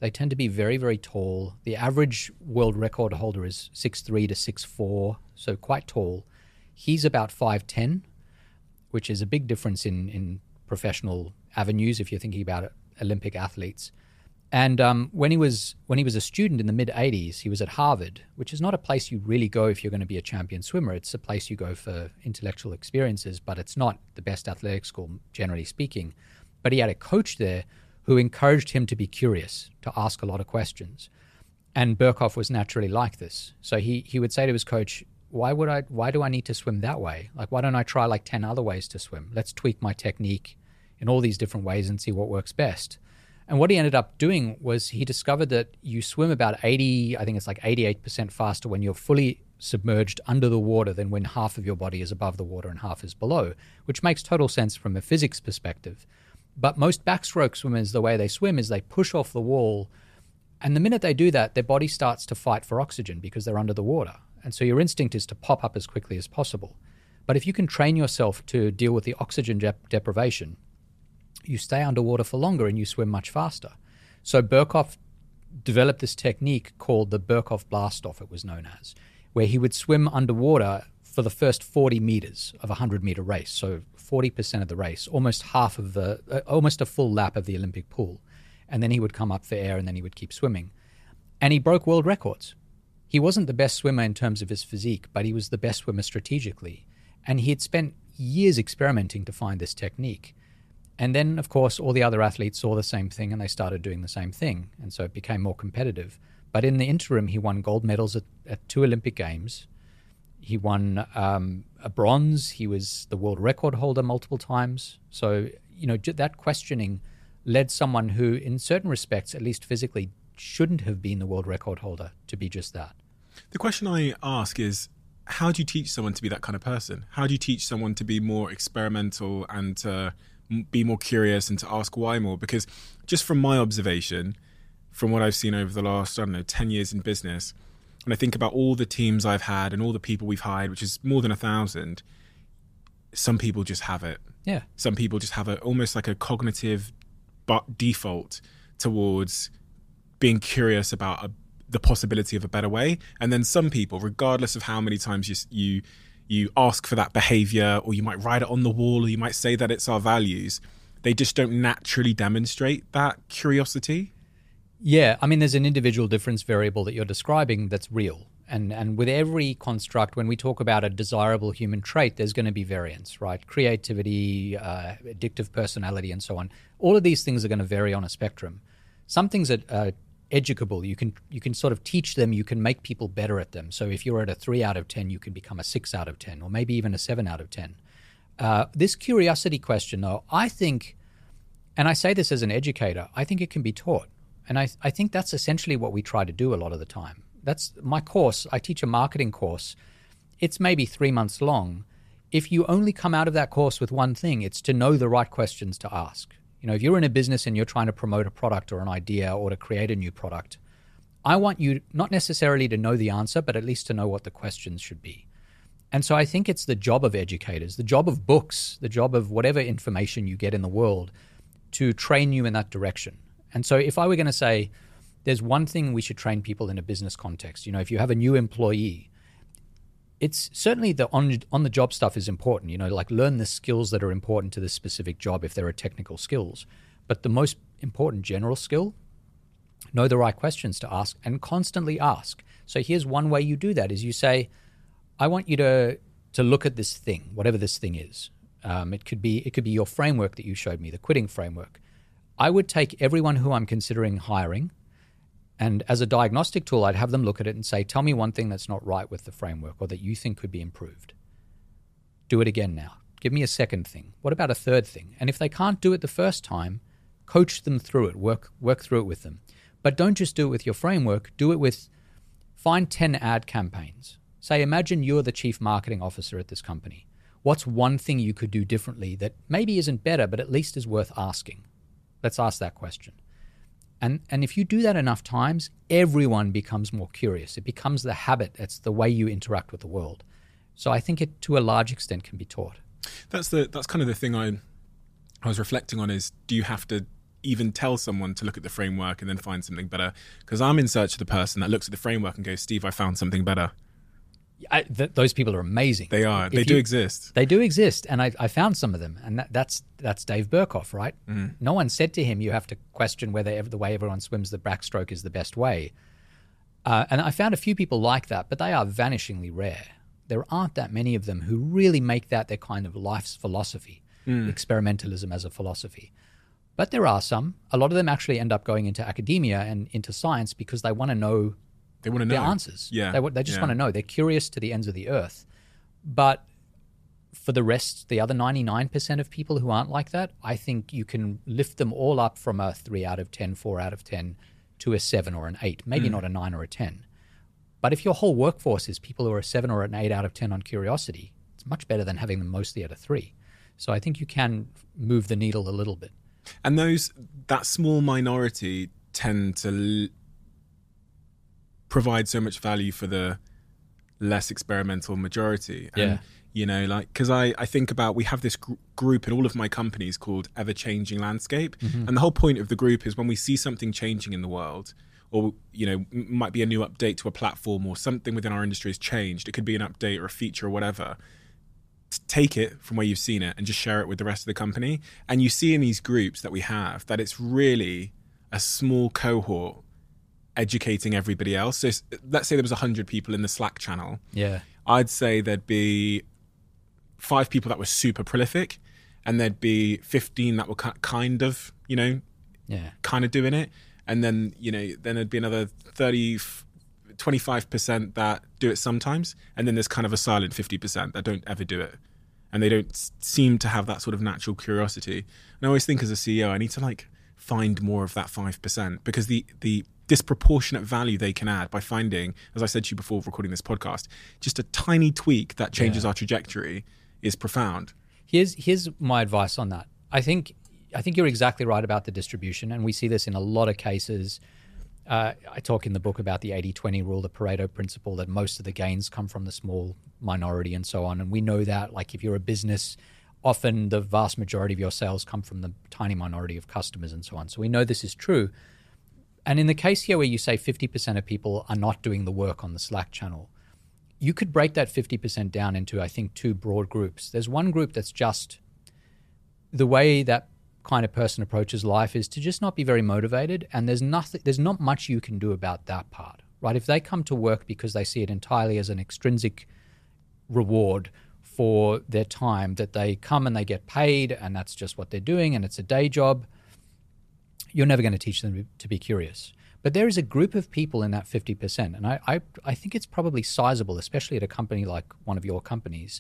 They tend to be very, very tall. The average world record holder is six three to six four, so quite tall. He's about five ten, which is a big difference in, in professional avenues if you're thinking about it, Olympic athletes. And um, when he was when he was a student in the mid-eighties, he was at Harvard, which is not a place you really go if you're going to be a champion swimmer. It's a place you go for intellectual experiences, but it's not the best athletic school, generally speaking. But he had a coach there who encouraged him to be curious, to ask a lot of questions. And Birkhoff was naturally like this. So he he would say to his coach, why would I? Why do I need to swim that way? Like, why don't I try like ten other ways to swim? Let's tweak my technique in all these different ways and see what works best. And what he ended up doing was he discovered that you swim about eighty, I think it's like eighty-eight percent faster when you're fully submerged under the water than when half of your body is above the water and half is below, which makes total sense from a physics perspective. But most backstroke swimmers, the way they swim is they push off the wall, and the minute they do that, their body starts to fight for oxygen because they're under the water. And so your instinct is to pop up as quickly as possible. But if you can train yourself to deal with the oxygen dep- deprivation, you stay underwater for longer and you swim much faster. So Birkhoff developed this technique called the Birkhoff blast-off, it was known as, where he would swim underwater for the first forty meters of a hundred-meter race, so forty percent of the race, almost half of the, uh, almost a full lap of the Olympic pool. And then he would come up for air and then he would keep swimming. And he broke world records. He wasn't the best swimmer in terms of his physique, but he was the best swimmer strategically. And he had spent years experimenting to find this technique. And then, of course, all the other athletes saw the same thing and they started doing the same thing. And so it became more competitive. But in the interim, he won gold medals at, at two Olympic Games. He won um, a bronze. He was the world record holder multiple times. So, you know, that questioning led someone who, in certain respects, at least physically, shouldn't have been the world record holder to be just that. The question I ask is, how do you teach someone to be that kind of person? How do you teach someone to be more experimental and to be more curious and to ask why more? Because just from my observation, from what I've seen over the last, I don't know, ten years in business, and I think about all the teams I've had and all the people we've hired, which is more than a thousand, some people just have it. Yeah. Some people just have a almost like a cognitive but default towards being curious about a, the possibility of a better way. And then some people, regardless of how many times you you you ask for that behavior, or you might write it on the wall, or you might say that it's our values, they just don't naturally demonstrate that curiosity. Yeah, I mean, there's an individual difference variable that you're describing that's real. And and with every construct, when we talk about a desirable human trait, there's going to be variance, right? Creativity, uh, addictive personality, and so on. All of these things are going to vary on a spectrum. Some things are uh, educable. You can you can sort of teach them. You can make people better at them. So if you're at a three out of ten, you can become a six out of ten, or maybe even a seven out of ten. Uh, this curiosity question, though, I think, and I say this as an educator, I think it can be taught. And I, I think that's essentially what we try to do a lot of the time. That's my course. I teach a marketing course. It's maybe three months long. If you only come out of that course with one thing, it's to know the right questions to ask. You know, if you're in a business and you're trying to promote a product or an idea or to create a new product, I want you not necessarily to know the answer, but at least to know what the questions should be. And so I think it's the job of educators, the job of books, the job of whatever information you get in the world to train you in that direction. And so if I were going to say, there's one thing we should train people in a business context, you know, if you have a new employee, it's certainly the on, on the job stuff is important, you know, like learn the skills that are important to this specific job if there are technical skills. But the most important general skill, know the right questions to ask and constantly ask. So here's one way you do that is you say, I want you to to look at this thing, whatever this thing is. Um, it could be it could be your framework that you showed me, the quitting framework. I would take everyone who I'm considering hiring, and as a diagnostic tool, I'd have them look at it and say, tell me one thing that's not right with the framework or that you think could be improved. Do it again now. Give me a second thing. What about a third thing? And if they can't do it the first time, coach them through it, work work through it with them. But don't just do it with your framework. Do it with, find ten ad campaigns. Say, imagine you're the chief marketing officer at this company. What's one thing you could do differently that maybe isn't better, but at least is worth asking? Let's ask that question. And and if you do that enough times, everyone becomes more curious. It becomes the habit. It's the way you interact with the world. So I think it, to a large extent, can be taught. That's the that's kind of the thing I I was reflecting on is, do you have to even tell someone to look at the framework and then find something better? Because I'm in search of the person that looks at the framework and goes, Steve, I found something better. I, th- those people are amazing. They are. If they you, do exist. They do exist, and I, I found some of them, and that, that's that's Dave Burkhoff, right? Mm. No one said to him, you have to question whether ever, the way everyone swims the backstroke is the best way. Uh, and I found a few people like that, but they are vanishingly rare. There aren't that many of them who really make that their kind of life's philosophy, mm. experimentalism as a philosophy. But there are some. A lot of them actually end up going into academia and into science because they want to know They want to their know answers. Yeah, they, they just yeah. want to know. They're curious to the ends of the earth. But for the rest, the other ninety-nine percent of people who aren't like that, I think you can lift them all up from a three out of ten, four out of ten to a seven or an eight, maybe mm. not a nine or a ten. But if your whole workforce is people who are a seven or an eight out of ten on curiosity, it's much better than having them mostly at a three. So I think you can move the needle a little bit. And those that small minority tend to l- provide so much value for the less experimental majority. And, yeah. you know, like, because I, I think about, we have this gr- group in all of my companies called Ever Changing Landscape. Mm-hmm. And the whole point of the group is when we see something changing in the world, or, you know, m- might be a new update to a platform or something within our industry has changed. It could be an update or a feature or whatever. Take it from where you've seen it and just share it with the rest of the company. And you see in these groups that we have that it's really a small cohort educating everybody else. So let's say there was one hundred people in the Slack channel. Yeah. I'd say there'd be five people that were super prolific, and there'd be fifteen that were kind of, you know, yeah, kind of doing it. And then, you know, then there'd be another thirty, twenty-five percent that do it sometimes. And then there's kind of a silent fifty percent that don't ever do it. And they don't seem to have that sort of natural curiosity. And I always think as a C E O, I need to like find more of that five percent, because the, the disproportionate value they can add by finding, as I said to you before recording this podcast, just a tiny tweak that changes yeah. our trajectory is profound. Here's here's my advice on that. I think I think you're exactly right about the distribution, and we see this in a lot of cases. Uh, I talk in the book about the eighty twenty rule, the Pareto principle, that most of the gains come from the small minority and so on. And we know that, like, if you're a business, often the vast majority of your sales come from the tiny minority of customers and so on. So we know this is true. And in the case here where you say fifty percent of people are not doing the work on the Slack channel, you could break that fifty percent down into, I think, two broad groups. There's one group that's just the way that kind of person approaches life is to just not be very motivated, and there's nothing, there's not much you can do about that part, right? If they come to work because they see it entirely as an extrinsic reward for their time, that they come and they get paid and that's just what they're doing and it's a day job, you're never going to teach them to be curious. But there is a group of people in that fifty percent, and I, I, I think it's probably sizable, especially at a company like one of your companies.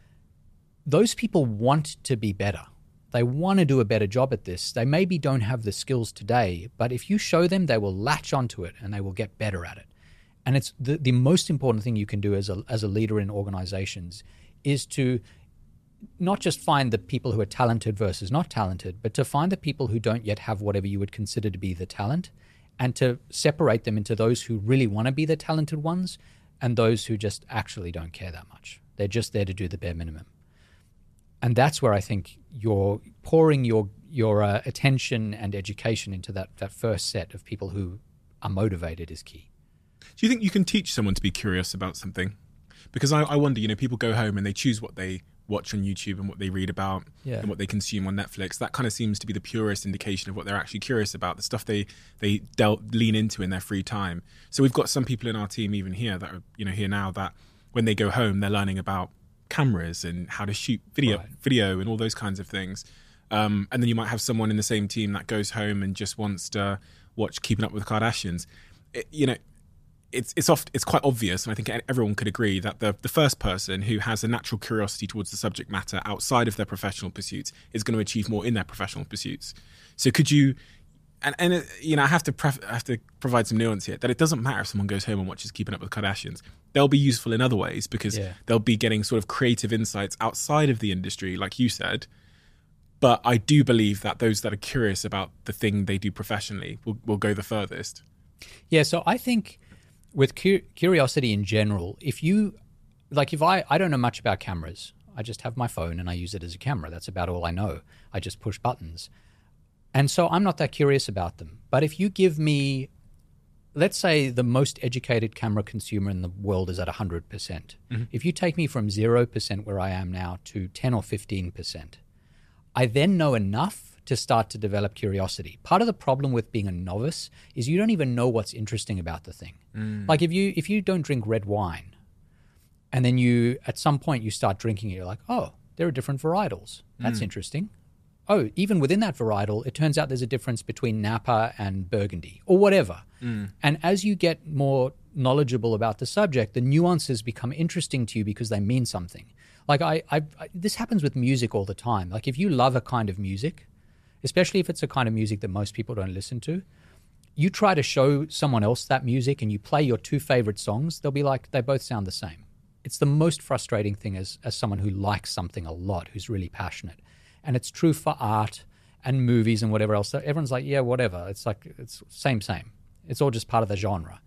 Those people want to be better. They want to do a better job at this. They maybe don't have the skills today, but if you show them, they will latch onto it and they will get better at it. And it's the, the most important thing you can do as a, as a leader in organizations is to not just find the people who are talented versus not talented, but to find the people who don't yet have whatever you would consider to be the talent, and to separate them into those who really want to be the talented ones and those who just actually don't care that much. They're just there to do the bare minimum. And that's where I think you're pouring your your uh, attention and education into that, that first set of people who are motivated is key. Do you think you can teach someone to be curious about something? Because I, I wonder, you know, people go home and they choose what they watch on YouTube and what they read about yeah. and what they consume on Netflix. That kind of seems to be the purest indication of what they're actually curious about, the stuff they they del- lean into in their free time. So we've got some people in our team even here that are, you know, here now, that when they go home, they're learning about cameras and how to shoot video right. video and all those kinds of things. Um, and then you might have someone in the same team that goes home and just wants to watch Keeping Up with the Kardashians. It, you know, it's it's oft, it's quite obvious, and I think everyone could agree that the the first person who has a natural curiosity towards the subject matter outside of their professional pursuits is going to achieve more in their professional pursuits. So could you, and, and it, you know, I have to pref- I have to provide some nuance here, that it doesn't matter if someone goes home and watches Keeping Up with the Kardashians. They'll be useful in other ways, because yeah. they'll be getting sort of creative insights outside of the industry, like you said. But I do believe that those that are curious about the thing they do professionally will, will go the furthest. Yeah, so I think with cu- curiosity in general, if you, like if I, I don't know much about cameras. I just have my phone and I use it as a camera. That's about all I know. I just push buttons. And so I'm not that curious about them. But if you give me, let's say the most educated camera consumer in the world is at one hundred percent. Mm-hmm. If you take me from zero percent where I am now to ten or fifteen percent, I then know enough to start to develop curiosity. Part of the problem with being a novice is you don't even know what's interesting about the thing. Mm. Like if you if you don't drink red wine, and then you, at some point you start drinking it, you're like, oh, there are different varietals. That's mm. interesting. Oh, even within that varietal, it turns out there's a difference between Napa and Burgundy or whatever. Mm. And as you get more knowledgeable about the subject, the nuances become interesting to you because they mean something. Like I, I, I this happens with music all the time. Like if you love a kind of music, especially if it's a kind of music that most people don't listen to, you try to show someone else that music and you play your two favorite songs, they'll be like, they both sound the same. It's the most frustrating thing as, as someone who likes something a lot, who's really passionate. And it's true for art and movies and whatever else. Everyone's like, yeah, whatever. It's like, it's same, same. It's all just part of the genre.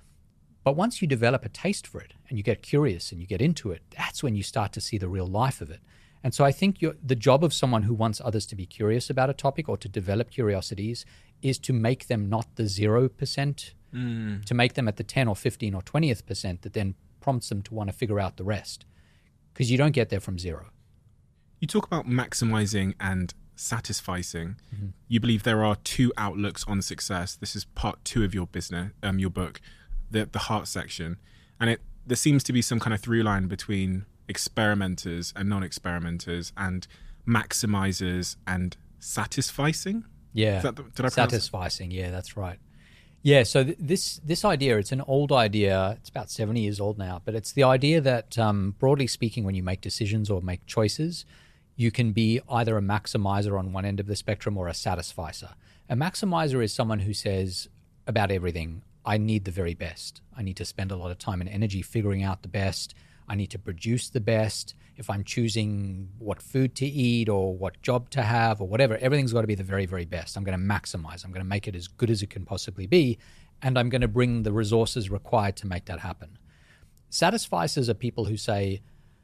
But once you develop a taste for it and you get curious and you get into it, that's when you start to see the real life of it. And so I think you're, the job of someone who wants others to be curious about a topic or to develop curiosities is to make them not the zero percent, mm. to make them at the ten or fifteen or twentieth percent that then prompts them to want to figure out the rest. Because you don't get there from zero. You talk about maximizing and satisficing. Mm-hmm. You believe there are two outlooks on success. This is part two of your business, um, your book, the the heart section, and it there seems to be some kind of through line between experimenters and non-experimenters, and maximizers and satisficing. Yeah, Is that the, did I satisficing. Yeah, that's right. Yeah, so th- this this idea, it's an old idea. It's about seventy years old now, but it's the idea that, um, broadly speaking, when you make decisions or make choices, you can be either a maximizer on one end of the spectrum or a satisficer. A maximizer is someone who says about everything, I need the very best. I need to spend a lot of time and energy figuring out the best. I need to produce the best. If I'm choosing what food to eat or what job to have or whatever, everything's got to be the very, very best. I'm going to maximize. I'm going to make it as good as it can possibly be, and I'm going to bring the resources required to make that happen. Satisficers are people who say,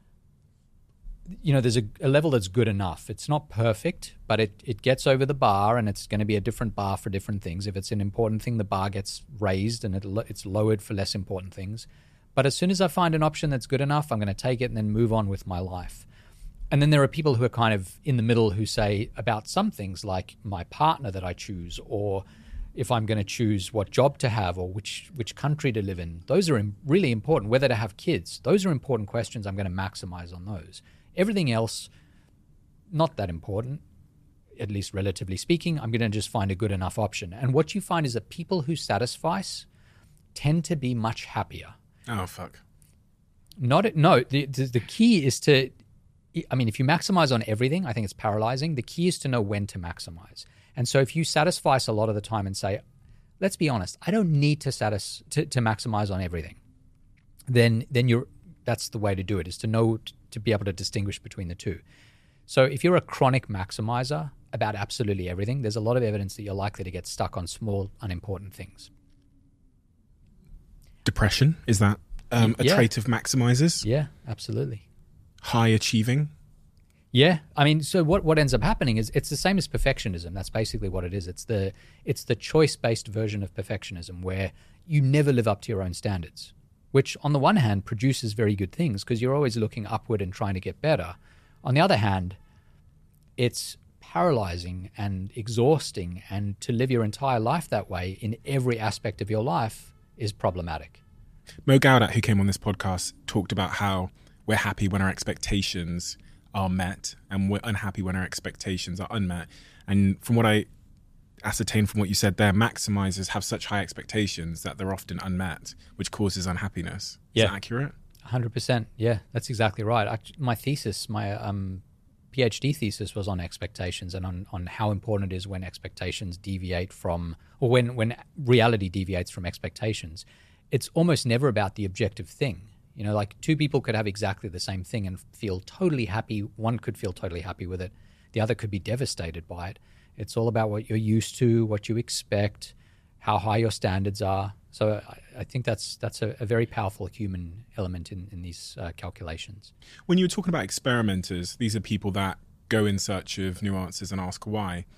you know, there's a, a level that's good enough. It's not perfect, but it, it gets over the bar, and it's going to be a different bar for different things. If it's an important thing, the bar gets raised and it, it's lowered for less important things. But as soon as I find an option that's good enough, I'm going to take it and then move on with my life. And then there are people who are kind of in the middle who say about some things like my partner that I choose, or if I'm going to choose what job to have or which which country to live in. Those are really important. Whether to have kids, those are important questions. I'm going to maximize on those. Everything else, not that important, at least relatively speaking. I'm going to just find a good enough option. And what you find is that people who satisfy tend to be much happier. Oh, fuck. Not no. The, the the key is to, I mean, if you maximize on everything, I think it's paralyzing. The key is to know when to maximize. And so if you satisfy a lot of the time and say, let's be honest, I don't need to satis to, to maximize on everything, then then you're that's the way to do it, is to know to be able to distinguish between the two. So if you're a chronic maximizer about absolutely everything, there's a lot of evidence that you're likely to get stuck on small, unimportant things. Depression, is that um, a yeah. trait of maximizers? Yeah, absolutely. High achieving? Yeah, I mean, so what, what ends up happening is it's the same as perfectionism. That's basically what it is. It's the it's the choice-based version of perfectionism where you never live up to your own standards, which on the one hand produces very good things because you're always looking upward and trying to get better. On the other hand, it's paralyzing and exhausting, and to live your entire life that way in every aspect of your life is problematic. Mo Gaudat, who came on this podcast, talked about how we're happy when our expectations are met and we're unhappy when our expectations are unmet. And from what I ascertained from what you said there, maximizers have such high expectations that they're often unmet, which causes unhappiness. Is yeah. that accurate? one hundred percent. Yeah, that's exactly right. I, my thesis, my um, PhD thesis was on expectations and on, on how important it is when expectations deviate from, or when, when reality deviates from expectations. It's almost never about the objective thing. You know, like two people could have exactly the same thing and feel totally happy. One could feel totally happy with it. The other could be devastated by it. It's all about what you're used to, what you expect, how high your standards are. So I, I think that's that's a, a very powerful human element in, in these uh, calculations. When you were talking about experimenters, these are people that go in search of nuances and ask why.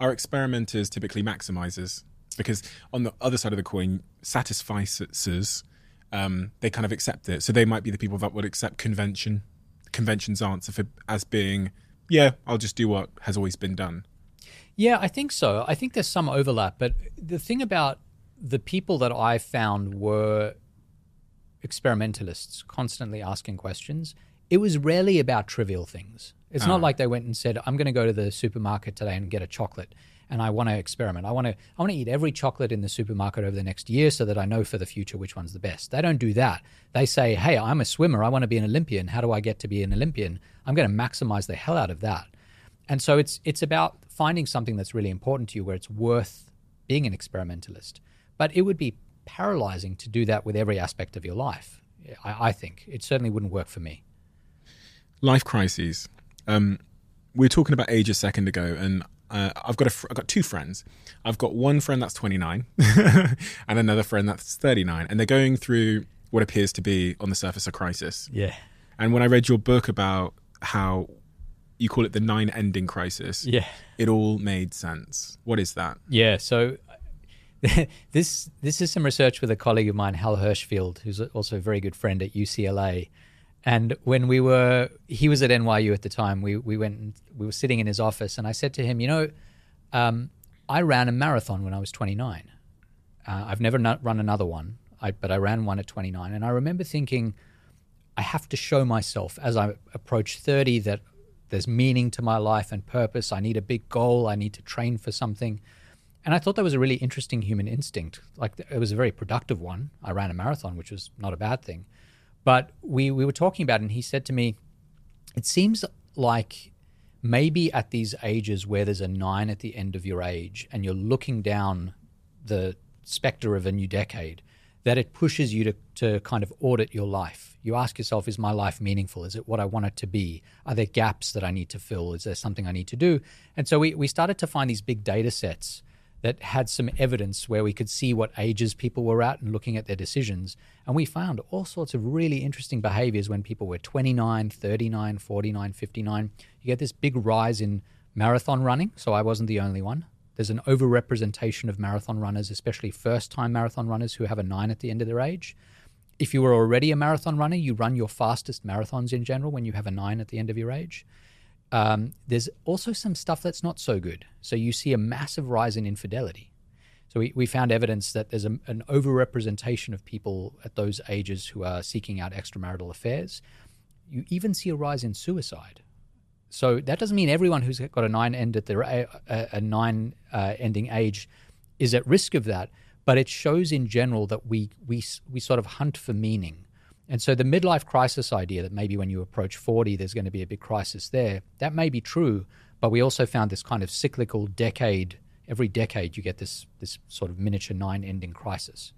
are experimenters typically maximizers? Because on the other side of the coin, satisficers, um, they kind of accept it. So they might be the people that would accept convention, convention's answer for, as being, yeah, I'll just do what has always been done. Yeah, I think so. I think there's some overlap. But the thing about the people that I found were experimentalists, constantly asking questions, it was rarely about trivial things. It's oh. not like they went and said, I'm going to go to the supermarket today and get a chocolate and I want to experiment. I want to I want to eat every chocolate in the supermarket over the next year so that I know for the future which one's the best. They don't do that. They say, hey, I'm a swimmer. I want to be an Olympian. How do I get to be an Olympian? I'm going to maximize the hell out of that. And so it's it's about finding something that's really important to you where it's worth being an experimentalist. But it would be paralyzing to do that with every aspect of your life, I, I think. It certainly wouldn't work for me. Life crises. Um, we were talking about age a second ago, and uh, I've got a fr- I've got two friends. I've got one friend that's twenty-nine and another friend that's thirty-nine, and they're going through what appears to be, on the surface, a crisis. Yeah. And when I read your book about how you call it the nine-ending crisis, yeah, it all made sense. What is that? Yeah, so this this is some research with a colleague of mine, Hal Hirschfield, who's also a very good friend at U C L A. And when we were, he was at N Y U at the time, we we went and we were sitting in his office, and I said to him, you know, um, I ran a marathon when I was twenty-nine. Uh, I've never not run another one, I, but I ran one at twenty-nine. And I remember thinking, I have to show myself as I approach thirty that there's meaning to my life and purpose. I need a big goal. I need to train for something. And I thought that was a really interesting human instinct. Like, it was a very productive one. I ran a marathon, which was not a bad thing. But we, we were talking about it, and he said to me, it seems like maybe at these ages where there's a nine at the end of your age and you're looking down the specter of a new decade, that it pushes you to, to kind of audit your life. You ask yourself, is my life meaningful? Is it what I want it to be? Are there gaps that I need to fill? Is there something I need to do? And so we, we started to find these big data sets that had some evidence where we could see what ages people were at and looking at their decisions. And we found all sorts of really interesting behaviors when people were twenty-nine, thirty-nine, forty-nine, fifty-nine. You get this big rise in marathon running, so I wasn't the only one. There's an overrepresentation of marathon runners, especially first-time marathon runners who have a nine at the end of their age. If you were already a marathon runner, you run your fastest marathons in general when you have a nine at the end of your age. Um, there's also some stuff that's not so good. So you see a massive rise in infidelity. So we, we found evidence that there's a, an overrepresentation of people at those ages who are seeking out extramarital affairs. You even see a rise in suicide. So that doesn't mean everyone who's got a nine end at their a, a nine uh, ending age is at risk of that, but it shows in general that we we we sort of hunt for meaning. And so the midlife crisis idea that maybe when you approach forty, there's going to be a big crisis there, that may be true, but we also found this kind of cyclical decade. Every decade you get this this sort of miniature nine-ending crisis.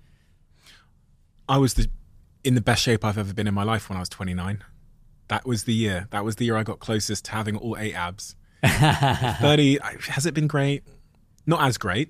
I was the, in the best shape I've ever been in my life when I was twenty-nine. That was the year. That was the year I got closest to having all eight abs. thirty, has it been great? Not as great.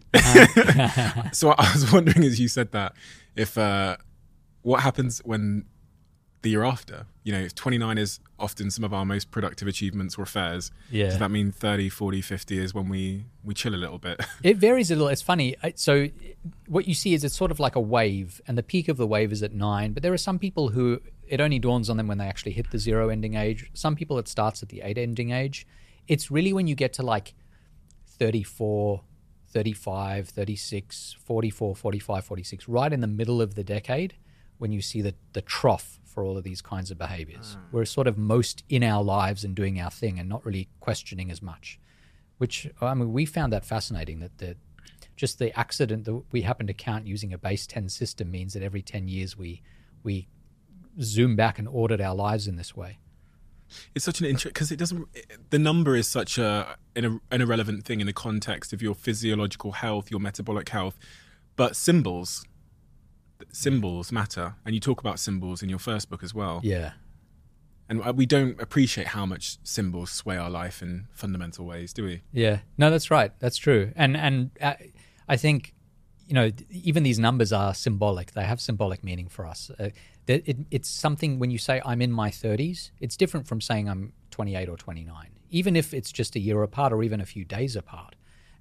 So I was wondering, as you said that, if uh, what happens when the year after, you know, if twenty-nine is often some of our most productive achievements or affairs, yeah. does that mean thirty, forty, fifty is when we, we chill a little bit? It varies a little. It's funny. So what you see is it's sort of like a wave, and the peak of the wave is at nine, but there are some people who it only dawns on them when they actually hit the zero ending age. Some people it starts at the eight ending age. It's really when you get to like thirty-four, thirty-five, thirty-six, forty-four, forty-five, forty-six, right in the middle of the decade, when you see the, the trough for all of these kinds of behaviors. Mm. We're sort of most in our lives and doing our thing and not really questioning as much, which, I mean, we found that fascinating, that the, just the accident that we happen to count using a base ten system means that every ten years we we zoom back and audit our lives in this way. It's such an interest, because it doesn't, the number is such a an, an irrelevant thing in the context of your physiological health, your metabolic health, but symbols, symbols matter. And you talk about symbols in your first book as well. Yeah. And we don't appreciate how much symbols sway our life in fundamental ways, do we? Yeah. No, that's right. That's true. And, and uh, I think, you know, even these numbers are symbolic. They have symbolic meaning for us. Uh, It, it, it's something, when you say I'm in my thirties, it's different from saying I'm twenty-eight or twenty-nine, even if it's just a year apart or even a few days apart.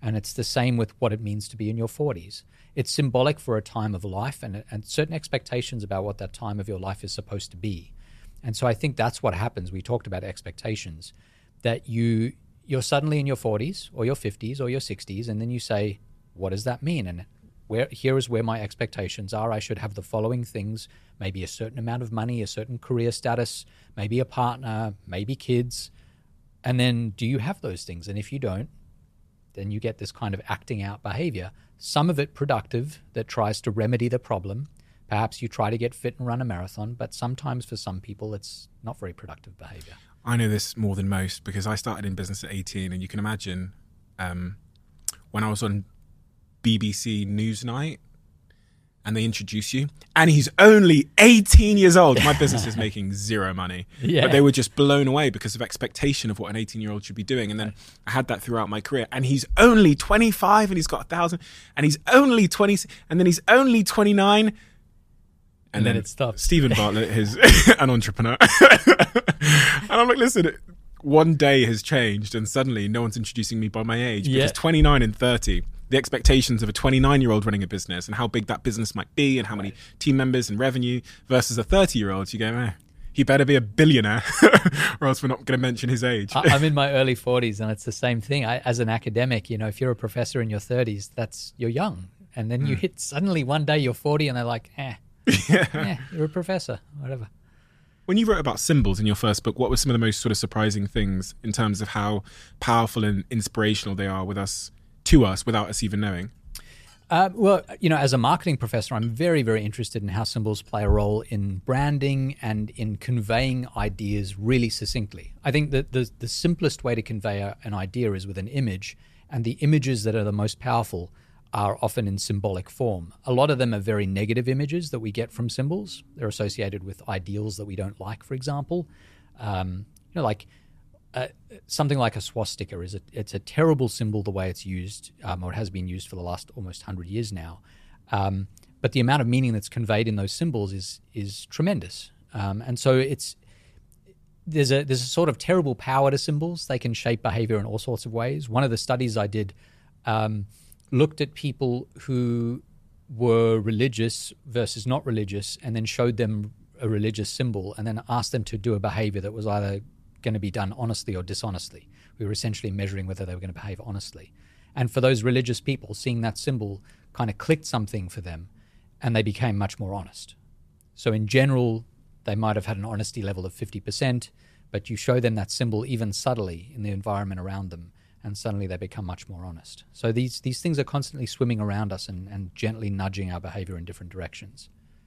And it's the same with what it means to be in your forties. It's symbolic for a time of life and, and certain expectations about what that time of your life is supposed to be. And so I think that's what happens. We talked about expectations, that you, you're suddenly in your forties or your fifties or your sixties, and then you say, what does that mean? And where here is where my expectations are. I should have the following things, maybe a certain amount of money, a certain career status, maybe a partner, maybe kids. And then do you have those things? And if you don't, then you get this kind of acting out behavior, some of it productive that tries to remedy the problem. Perhaps you try to get fit and run a marathon, but sometimes for some people it's not very productive behavior. I know this more than most because I started in business at eighteen, and you can imagine um, when I was on B B C Newsnight and they introduce you, and he's only eighteen years old. My business is making zero money. Yeah. But they were just blown away because of expectation of what an eighteen-year-old should be doing. And then I had that throughout my career. And he's only twenty-five and he's got a thousand, and he's only twenty, and then he's only twenty-nine. And, and then, then it stops. Stephen Bartlett is an entrepreneur. And I'm like, listen, one day has changed and suddenly no one's introducing me by my age. Because Yeah. twenty-nine and thirty, the expectations of a twenty-nine-year-old running a business and how big that business might be and how many team members and revenue versus a thirty-year-old, you go, eh, he better be a billionaire or else we're not going to mention his age. I- I'm in my early forties, and it's the same thing. I, as an academic, you know, if you're a professor in your thirties, that's you're young. And then you hit suddenly one day you're forty and they're like, eh, Yeah. yeah, you're a professor, whatever. When you wrote about symbols in your first book, what were some of the most sort of surprising things in terms of how powerful and inspirational they are with us, to us, without us even knowing? Uh, well, you know, as a marketing professor, I'm very, very interested in how symbols play a role in branding and in conveying ideas really succinctly. I think that the, the simplest way to convey a, an idea is with an image, and the images that are the most powerful are often in symbolic form. A lot of them are very negative images that we get from symbols. They're associated with ideals that we don't like, for example. Um, you know, like uh, something like a swastika is a, it's a terrible symbol the way it's used, um, or it has been used for the last almost one hundred years now. Um, but the amount of meaning that's conveyed in those symbols is is tremendous. Um, and so it's there's a there's a sort of terrible power to symbols. They can shape behavior in all sorts of ways. One of the studies I did um, looked at people who were religious versus not religious and then showed them a religious symbol and then asked them to do a behavior that was either going to be done honestly or dishonestly. We were essentially measuring whether they were going to behave honestly. And for those religious people, seeing that symbol kind of clicked something for them and they became much more honest. So in general, they might have had an honesty level of fifty percent, but you show them that symbol even subtly in the environment around them, and suddenly they become much more honest. So these these things are constantly swimming around us and, and gently nudging our behavior in different directions.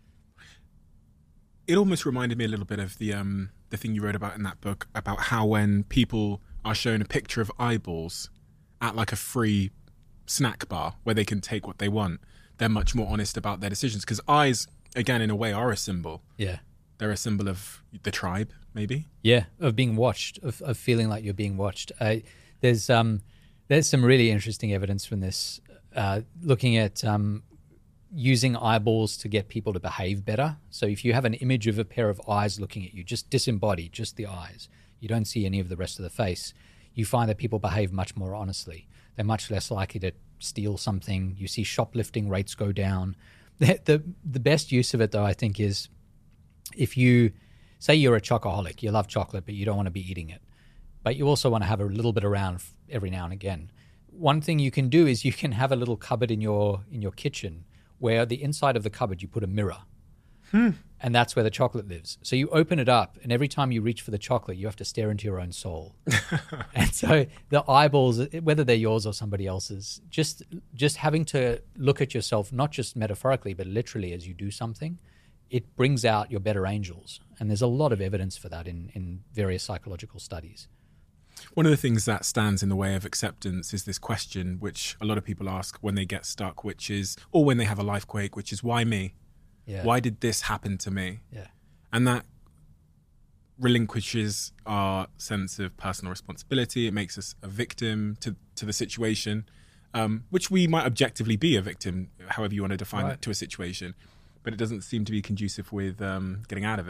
It almost reminded me a little bit of the um, the thing you wrote about in that book about how when people are shown a picture of eyeballs at like a free snack bar where they can take what they want, they're much more honest about their decisions. Because eyes, again, in a way, are a symbol. Yeah. They're a symbol of the tribe, maybe. Yeah, of being watched, of, of feeling like you're being watched. Uh, There's um, there's some really interesting evidence from this, uh, looking at um, using eyeballs to get people to behave better. So if you have an image of a pair of eyes looking at you, just disembodied, just the eyes, you don't see any of the rest of the face, you find that people behave much more honestly. They're much less likely to steal something. You see shoplifting rates go down. The, the, the best use of it, though, I think, is if you, say you're a chocoholic, you love chocolate, but you don't want to be eating it, but you also want to have a little bit around every now and again. One thing you can do is you can have a little cupboard in your in your kitchen where the inside of the cupboard you put a mirror. Hmm. And that's where the chocolate lives. So you open it up, and every time you reach for the chocolate, you have to stare into your own soul. And so the eyeballs, whether they're yours or somebody else's, just just having to look at yourself, not just metaphorically, but literally as you do something, it brings out your better angels. And there's a lot of evidence for that in, in various psychological studies. One of the things that stands in the way of acceptance is this question, which a lot of people ask when they get stuck, which is, or when they have a life quake, which is, why me? Yeah. Why did this happen to me? Yeah. And that relinquishes our sense of personal responsibility. It makes us a victim to, to the situation, um, which we might objectively be a victim, however you want to define Right. it, to a situation. But it doesn't seem to be conducive with um, getting out of it.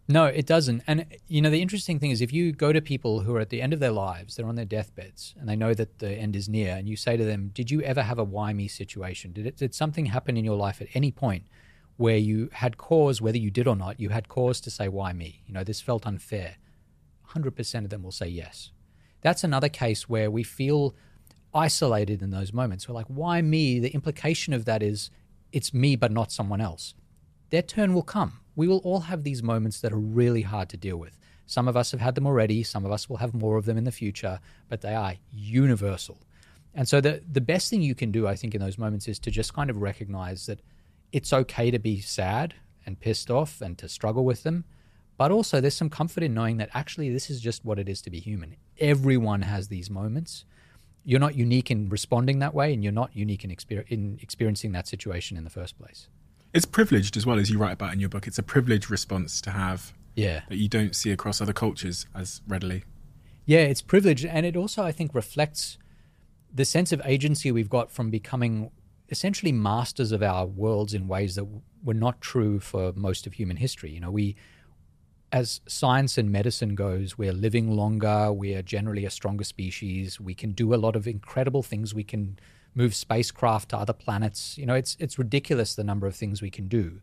No, it doesn't. And, you know, the interesting thing is if you go to people who are at the end of their lives, they're on their deathbeds, and they know that the end is near, and you say to them, did you ever have a why me situation? Did it, did something happen in your life at any point where you had cause, whether you did or not, you had cause to say, why me? You know, this felt unfair. one hundred percent of them will say yes. That's another case where we feel isolated in those moments. We're like, why me? The implication of that is it's me but not someone else. Their turn will come. We will all have these moments that are really hard to deal with. Some of us have had them already. Some of us will have more of them in the future, but they are universal. And so the, the best thing you can do, I think, in those moments is to just kind of recognize that it's okay to be sad and pissed off and to struggle with them. But also there's some comfort in knowing that actually this is just what it is to be human. Everyone has these moments. You're not unique in responding that way, and you're not unique in, exper- in experiencing that situation in the first place. It's privileged as well, as you write about in your book. It's a privileged response to have yeah. that you don't see across other cultures as readily. Yeah, it's privileged. And it also, I think, reflects the sense of agency we've got from becoming essentially masters of our worlds in ways that were not true for most of human history. You know, we, as science and medicine goes, we're living longer, we are generally a stronger species, we can do a lot of incredible things, we can move spacecraft to other planets. You know, it's it's ridiculous the number of things we can do.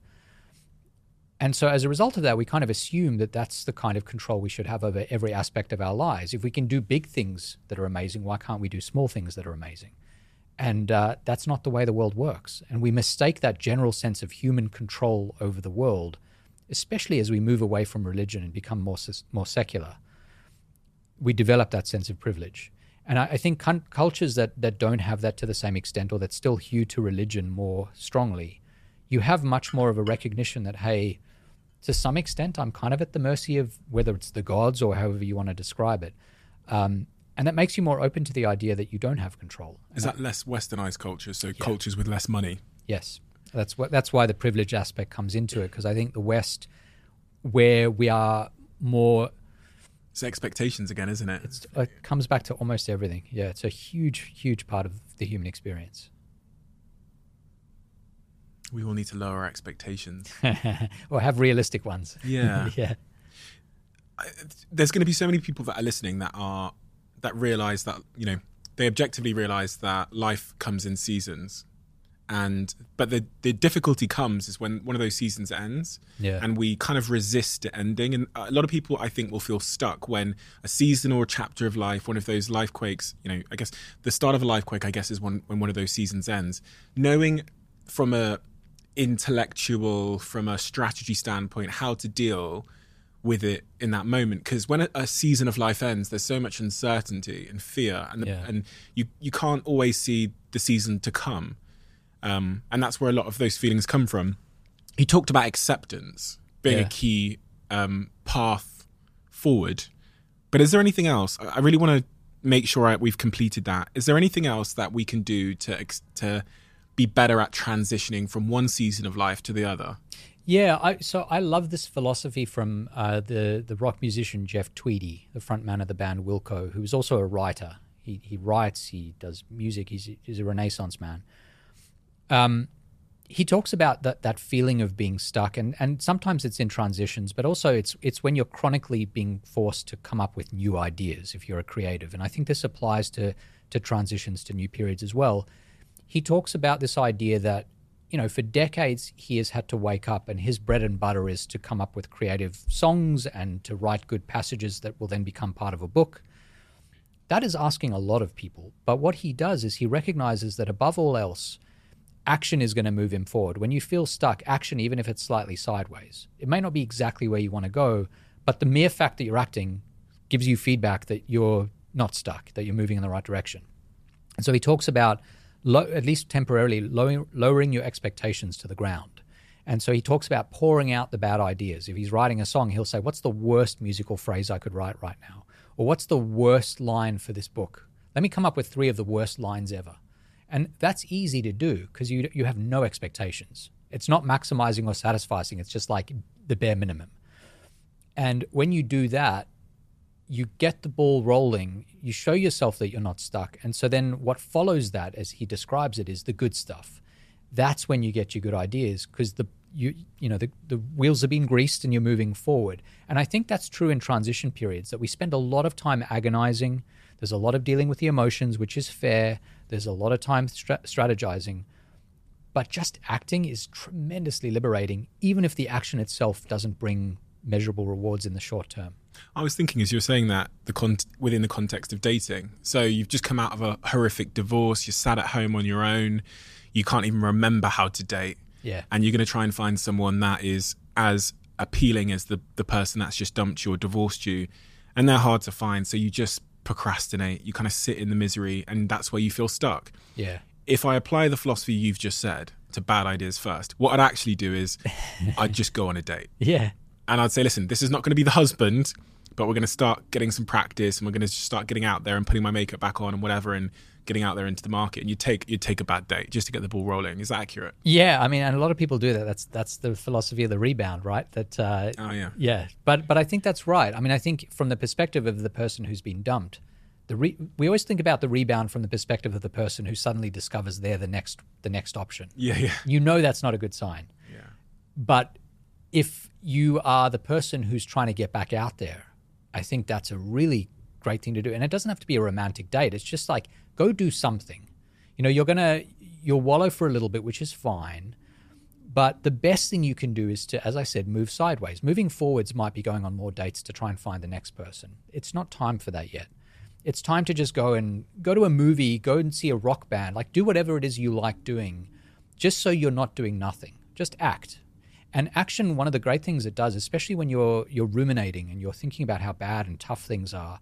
And so as a result of that, we kind of assume that that's the kind of control we should have over every aspect of our lives. If we can do big things that are amazing, why can't we do small things that are amazing? And uh, that's not the way the world works. And we mistake that general sense of human control over the world, especially as we move away from religion and become more more secular. We develop that sense of privilege. And I, I think con- cultures that, that don't have that to the same extent, or that still hew to religion more strongly, you have much more of a recognition that, hey, to some extent, I'm kind of at the mercy of whether it's the gods or however you want to describe it. Um, and that makes you more open to the idea that you don't have control. Is and that, that less westernized cultures, so yeah. cultures with less money? Yes. That's what. That's why the privilege aspect comes into it, because I think the West, where we are more... It's expectations again, isn't it? It's, it comes back to almost everything. Yeah, it's a huge, huge part of the human experience. We all need to lower our expectations. Or have realistic ones. Yeah. yeah. I, there's going to be so many people that are listening that are that realize that, you know, they objectively realize that life comes in seasons. And but the the difficulty comes is when one of those seasons ends, yeah. and we kind of resist it ending. And a lot of people, I think, will feel stuck when a season or a chapter of life, one of those life quakes, you know, I guess the start of a life quake, I guess, is when, when one of those seasons ends. Knowing from a intellectual, from a strategy standpoint, how to deal with it in that moment, because when a, a season of life ends, there's so much uncertainty and fear, and the, yeah. and you you can't always see the season to come. Um, and that's where a lot of those feelings come from. He talked about acceptance being yeah. a key um, path forward. But is there anything else? I really want to make sure I, we've completed that. Is there anything else that we can do to to be better at transitioning from one season of life to the other? Yeah, I, so I love this philosophy from uh, the, the rock musician Jeff Tweedy, the frontman of the band Wilco, who's also a writer. He he writes, he does music, he's, he's a Renaissance man. Um, he talks about that that feeling of being stuck, and, and sometimes it's in transitions, but also it's it's when you're chronically being forced to come up with new ideas if you're a creative. And I think this applies to to transitions to new periods as well. He talks about this idea that, you know, for decades he has had to wake up and his bread and butter is to come up with creative songs and to write good passages that will then become part of a book. That is asking a lot of people. But what he does is he recognizes that above all else, action is going to move him forward. When you feel stuck, action, even if it's slightly sideways, it may not be exactly where you want to go, but the mere fact that you're acting gives you feedback that you're not stuck, that you're moving in the right direction. And so he talks about, low, at least temporarily, lowering, lowering your expectations to the ground. And so he talks about pouring out the bad ideas. If he's writing a song, he'll say, what's the worst musical phrase I could write right now? Or what's the worst line for this book? Let me come up with three of the worst lines ever. And that's easy to do because you you have no expectations. It's not maximizing or satisfying. It's just like the bare minimum. And when you do that, you get the ball rolling. You show yourself that you're not stuck. And so then what follows that, as he describes it, is the good stuff. that's when you get your good ideas, because the you you know the, the wheels are being greased and you're moving forward. And I think that's true in transition periods, that we spend a lot of time agonizing. There's a lot of dealing with the emotions, which is fair. There's a lot of time stra- strategizing. But just acting is tremendously liberating, even if the action itself doesn't bring measurable rewards in the short term. I was thinking as you were saying that, the con- within the context of dating. So you've just come out of a horrific divorce, you're sat at home on your own, you can't even remember how to date. Yeah. And you're going to try and find someone that is as appealing as the, the person that's just dumped you or divorced you. And they're hard to find. So you just procrastinate, you kind of sit in the misery, and that's where you feel stuck. Yeah. If I apply the philosophy you've just said to bad ideas first, what I'd actually do is I'd just go on a date. Yeah. And I'd say, listen, this is not going to be the husband, but we're going to start getting some practice, and we're going to start getting out there and putting my makeup back on and whatever, and getting out there into the market. And you take you take a bad date just to get the ball rolling. Is that accurate? Yeah, I mean, and a lot of people do that. That's that's the philosophy of the rebound, right? That uh, Oh yeah. yeah, but but I think that's right. I mean, I think from the perspective of the person who's been dumped, the re- we always think about the rebound from the perspective of the person who suddenly discovers they're the next the next option. Yeah, yeah. You know that's not a good sign. Yeah. But if you are the person who's trying to get back out there, I think that's a really great thing to do. And it doesn't have to be a romantic date. It's just like, go do something. You know, you're going to, you'll wallow for a little bit, which is fine. But the best thing you can do is to, as I said, move sideways. Moving forwards might be going on more dates to try and find the next person. It's not time for that yet. It's time to just go and go to a movie, go and see a rock band, like do whatever it is you like doing, just so you're not doing nothing. Just act. And action, one of the great things it does, especially when you're you're ruminating and you're thinking about how bad and tough things are,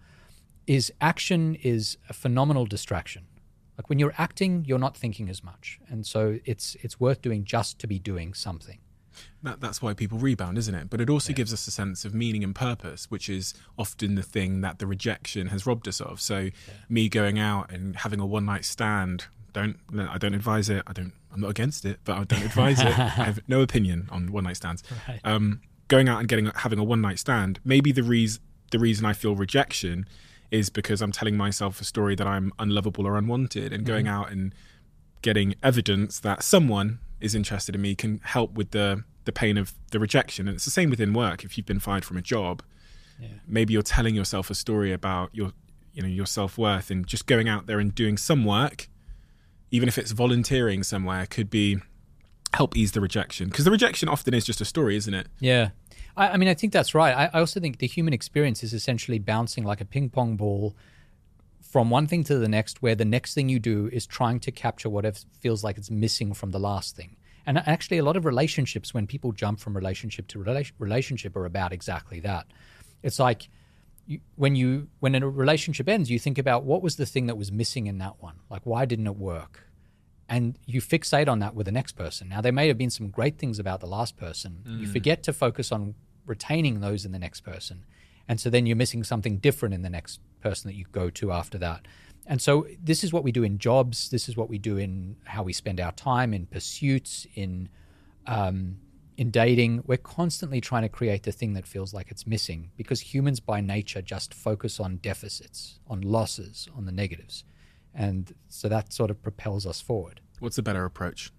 is action is a phenomenal distraction. Like when you're acting, you're not thinking as much. And so it's it's worth doing just to be doing something. That, that's why people rebound, isn't it? But it also yeah. gives us a sense of meaning and purpose, which is often the thing that the rejection has robbed us of. So yeah. me going out and having a one-night stand, don't I don't advise it. I don't. I'm not against it, but I don't advise it. I have no opinion on one-night stands. Right. Um, going out and getting having a one-night stand, maybe the reason the reason I feel rejection is because I'm telling myself a story that I'm unlovable or unwanted, and going mm-hmm. out and getting evidence that someone is interested in me can help with the the pain of the rejection. And it's the same within work. If you've been fired from a job, yeah. maybe you're telling yourself a story about your you know your self-worth, and just going out there and doing some work, even if it's volunteering somewhere, could be help ease the rejection. Because the rejection often is just a story, isn't it? Yeah. I, I mean, I think that's right. I, I also think the human experience is essentially bouncing like a ping pong ball from one thing to the next, where the next thing you do is trying to capture whatever feels like it's missing from the last thing. And actually, a lot of relationships, when people jump from relationship to rela- relationship, are about exactly that. It's like you, when you when a relationship ends, you think about what was the thing that was missing in that one. Like, why didn't it work? And you fixate on that with the next person. Now, there may have been some great things about the last person. Mm. You forget to focus on retaining those in the next person. And so then you're missing something different in the next person that you go to after that. And so this is what we do in jobs. This is what we do in how we spend our time, in pursuits, in um, in dating. We're constantly trying to create the thing that feels like it's missing, because humans by nature just focus on deficits, on losses, on the negatives. And so that sort of propels us forward. What's a better approach?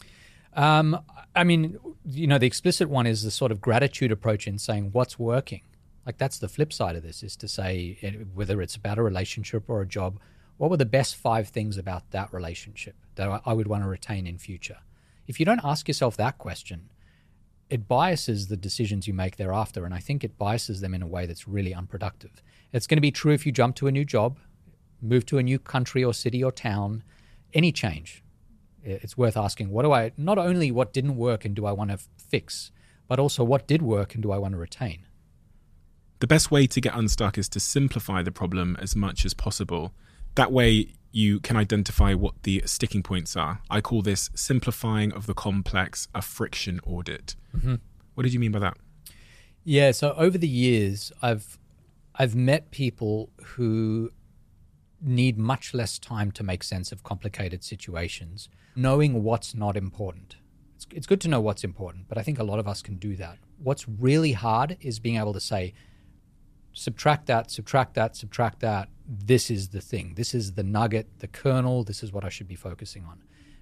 Um, I mean, you know, the explicit one is the sort of gratitude approach in saying what's working. Like that's the flip side of this, is to say, whether it's about a relationship or a job, what were the best five things about that relationship that I would want to retain in future? If you don't ask yourself that question, it biases the decisions you make thereafter. And I think it biases them in a way that's really unproductive. It's going to be true if you jump to a new job, move to a new country or city or town, any change. It's worth asking, what do I, not only what didn't work and do I want to fix, but also what did work and do I want to retain? The best way to get unstuck is to simplify the problem as much as possible. That way you can identify what the sticking points are. I call this simplifying of the complex a friction audit. Mm-hmm. What did you mean by that? Yeah, so over the years, I've I've met people who need much less time to make sense of complicated situations, knowing what's not important. It's, it's good to know what's important, but I think a lot of us can do that. What's really hard is being able to say, subtract that, subtract that, subtract that. This is the thing. This is the nugget, the kernel. This is what I should be focusing on.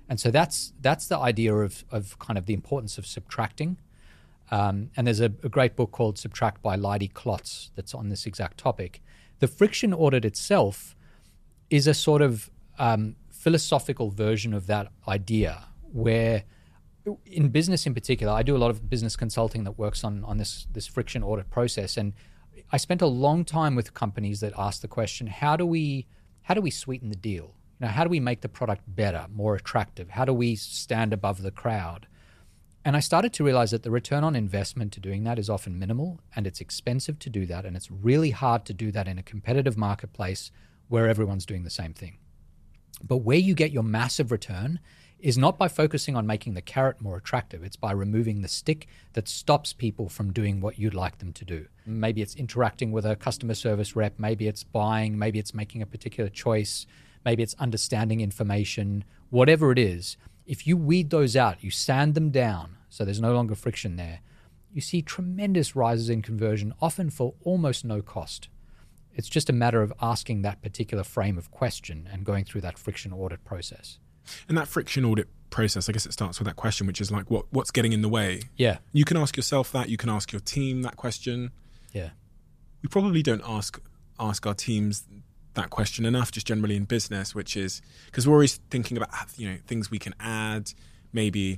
And so that's that's the idea of of kind of the importance of subtracting. Um, and there's a, a great book called Subtract by Leidy Klotz that's on this exact topic. The friction audit itself is a sort of um, philosophical version of that idea, where in business in particular, I do a lot of business consulting that works on, on this, this friction audit process. And I spent a long time with companies that ask the question, how do we how do we sweeten the deal? You know, how do we make the product better, more attractive? How do we stand above the crowd? And I started to realize that the return on investment to doing that is often minimal, and it's expensive to do that, and it's really hard to do that in a competitive marketplace where everyone's doing the same thing. But where you get your massive return is not by focusing on making the carrot more attractive. It's by removing the stick that stops people from doing what you'd like them to do. Maybe it's interacting with a customer service rep. Maybe it's buying. Maybe it's making a particular choice. Maybe it's understanding information. Whatever it is, if you weed those out, you sand them down so there's no longer friction there, you see tremendous rises in conversion, often for almost no cost. It's just a matter of asking that particular frame of question and going through that friction audit process. And that friction audit process, I guess it starts with that question, which is like, what what's getting in the way? Yeah. You can ask yourself that. You can ask your team that question. Yeah. We probably don't ask ask our teams that question enough, just generally in business, which is because we're always thinking about, you know, things we can add, maybe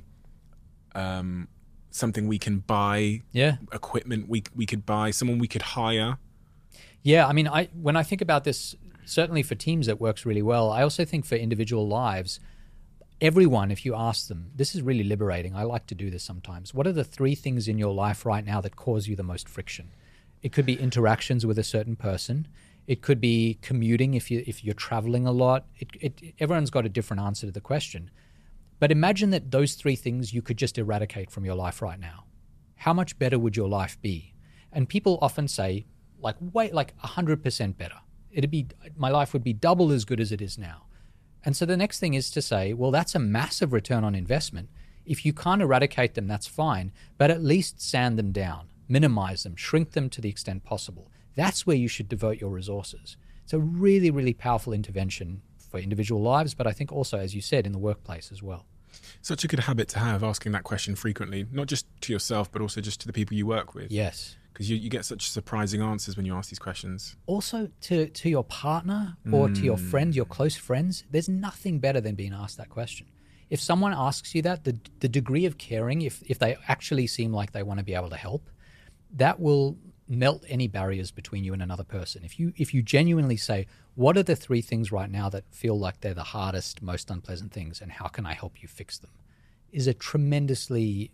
um, something we can buy, yeah, equipment we we could buy, someone we could hire. Yeah, I mean, I when I think about this, certainly for teams it works really well. I also think for individual lives, everyone, if you ask them, this is really liberating. I like to do this sometimes. What are the three things in your life right now that cause you the most friction? It could be interactions with a certain person. It could be commuting if you if you're traveling a lot. It, it, everyone's got a different answer to the question. But imagine that those three things you could just eradicate from your life right now. How much better would your life be? And people often say, like, wait, like one hundred percent better. It'd be, my life would be double as good as it is now. And so the next thing is to say, well, that's a massive return on investment. If you can't eradicate them, that's fine, but at least sand them down, minimize them, shrink them to the extent possible. That's where you should devote your resources. It's a really, really powerful intervention for individual lives, but I think also, as you said, in the workplace as well. Such a good habit to have, asking that question frequently, not just to yourself, but also just to the people you work with. Yes. Because you, you get such surprising answers when you ask these questions. Also, to, to your partner or mm. to your friends, your close friends, there's nothing better than being asked that question. If someone asks you that, the the degree of caring, if if they actually seem like they want to be able to help, that will melt any barriers between you and another person. If you if you genuinely say, what are the three things right now that feel like they're the hardest, most unpleasant things, and how can I help you fix them, is a tremendously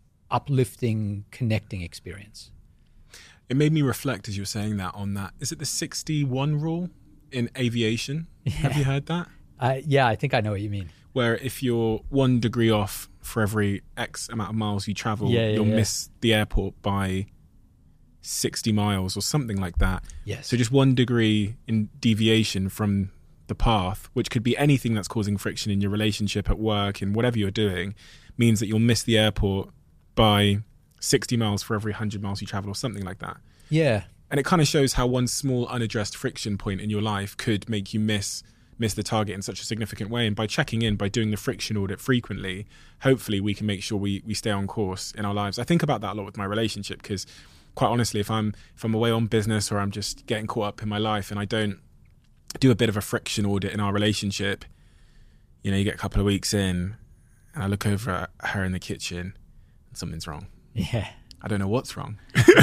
uplifting, connecting experience. It made me reflect as you were saying that on that. Is it the sixty-one rule in aviation? Yeah. Have you heard that? Uh, yeah, I think I know what you mean. Where if you're one degree off for every X amount of miles you travel, yeah, yeah, you'll yeah. miss the airport by sixty miles or something like that. Yes. So just one degree in deviation from the path, which could be anything that's causing friction in your relationship, at work, in whatever you're doing, means that you'll miss the airport by sixty miles for every one hundred miles you travel or something like that. Yeah. And it kind of shows how one small unaddressed friction point in your life could make you miss miss the target in such a significant way. And by checking in, by doing the friction audit frequently, hopefully we can make sure we, we stay on course in our lives. I think about that a lot with my relationship, because quite honestly, if I'm if I'm away on business or I'm just getting caught up in my life and I don't do a bit of a friction audit in our relationship, you know, you get a couple of weeks in and I look over at her in the kitchen and something's wrong. Yeah. I don't know what's wrong,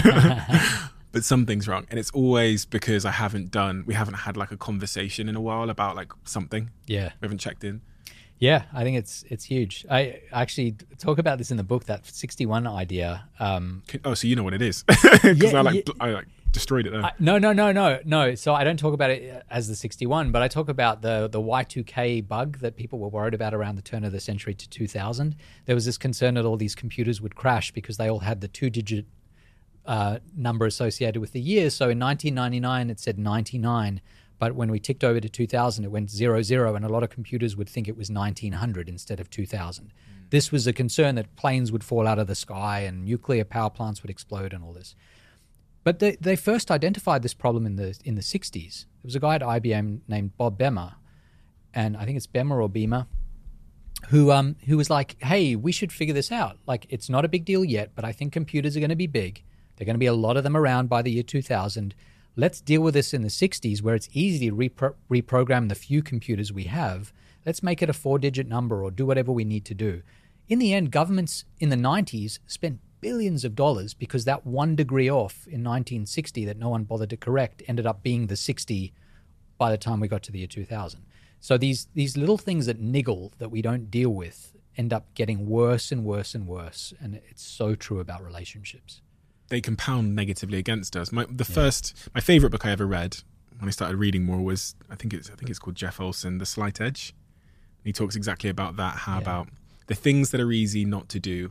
but something's wrong. And it's always because I haven't done, we haven't had like a conversation in a while about like something. Yeah. We haven't checked in. Yeah, I think it's it's huge. I actually talk about this in the book, that sixty-one idea. Um, oh, so you know what it is. Because yeah, I like yeah. I like destroyed it there. I, no, no, no, no, no. So I don't talk about it as the sixty-one, but I talk about the the Y two K bug that people were worried about around the turn of the century to two thousand. There was this concern that all these computers would crash because they all had the two-digit uh, number associated with the year. So in nineteen ninety-nine, it said ninety-nine. But when we ticked over to two thousand, it went zero, zero, and a lot of computers would think it was nineteen hundred instead of two thousand. Mm. This was a concern that planes would fall out of the sky and nuclear power plants would explode and all this. But they, they first identified this problem in the in the sixties. There was a guy at I B M named Bob Bemer, and I think it's Bemer or Beamer, who um who was like, hey, we should figure this out. Like, it's not a big deal yet, but I think computers are going to be big. There are going to be a lot of them around by the year two thousand. Let's deal with this in the sixties, where it's easy to repro- reprogram the few computers we have. Let's make it a four-digit number or do whatever we need to do. In the end, governments in the nineties spent billions of dollars because that one degree off in nineteen sixty that no one bothered to correct ended up being the sixty by the time we got to the year two thousand. So these these little things that niggle, that we don't deal with, end up getting worse and worse and worse. And it's so true about relationships. They compound negatively against us. My the Yeah. first, my favorite book I ever read when I started reading more was I think it's I think it's called Jeff Olson, The Slight Edge. And he talks exactly about that. How Yeah. about the things that are easy not to do,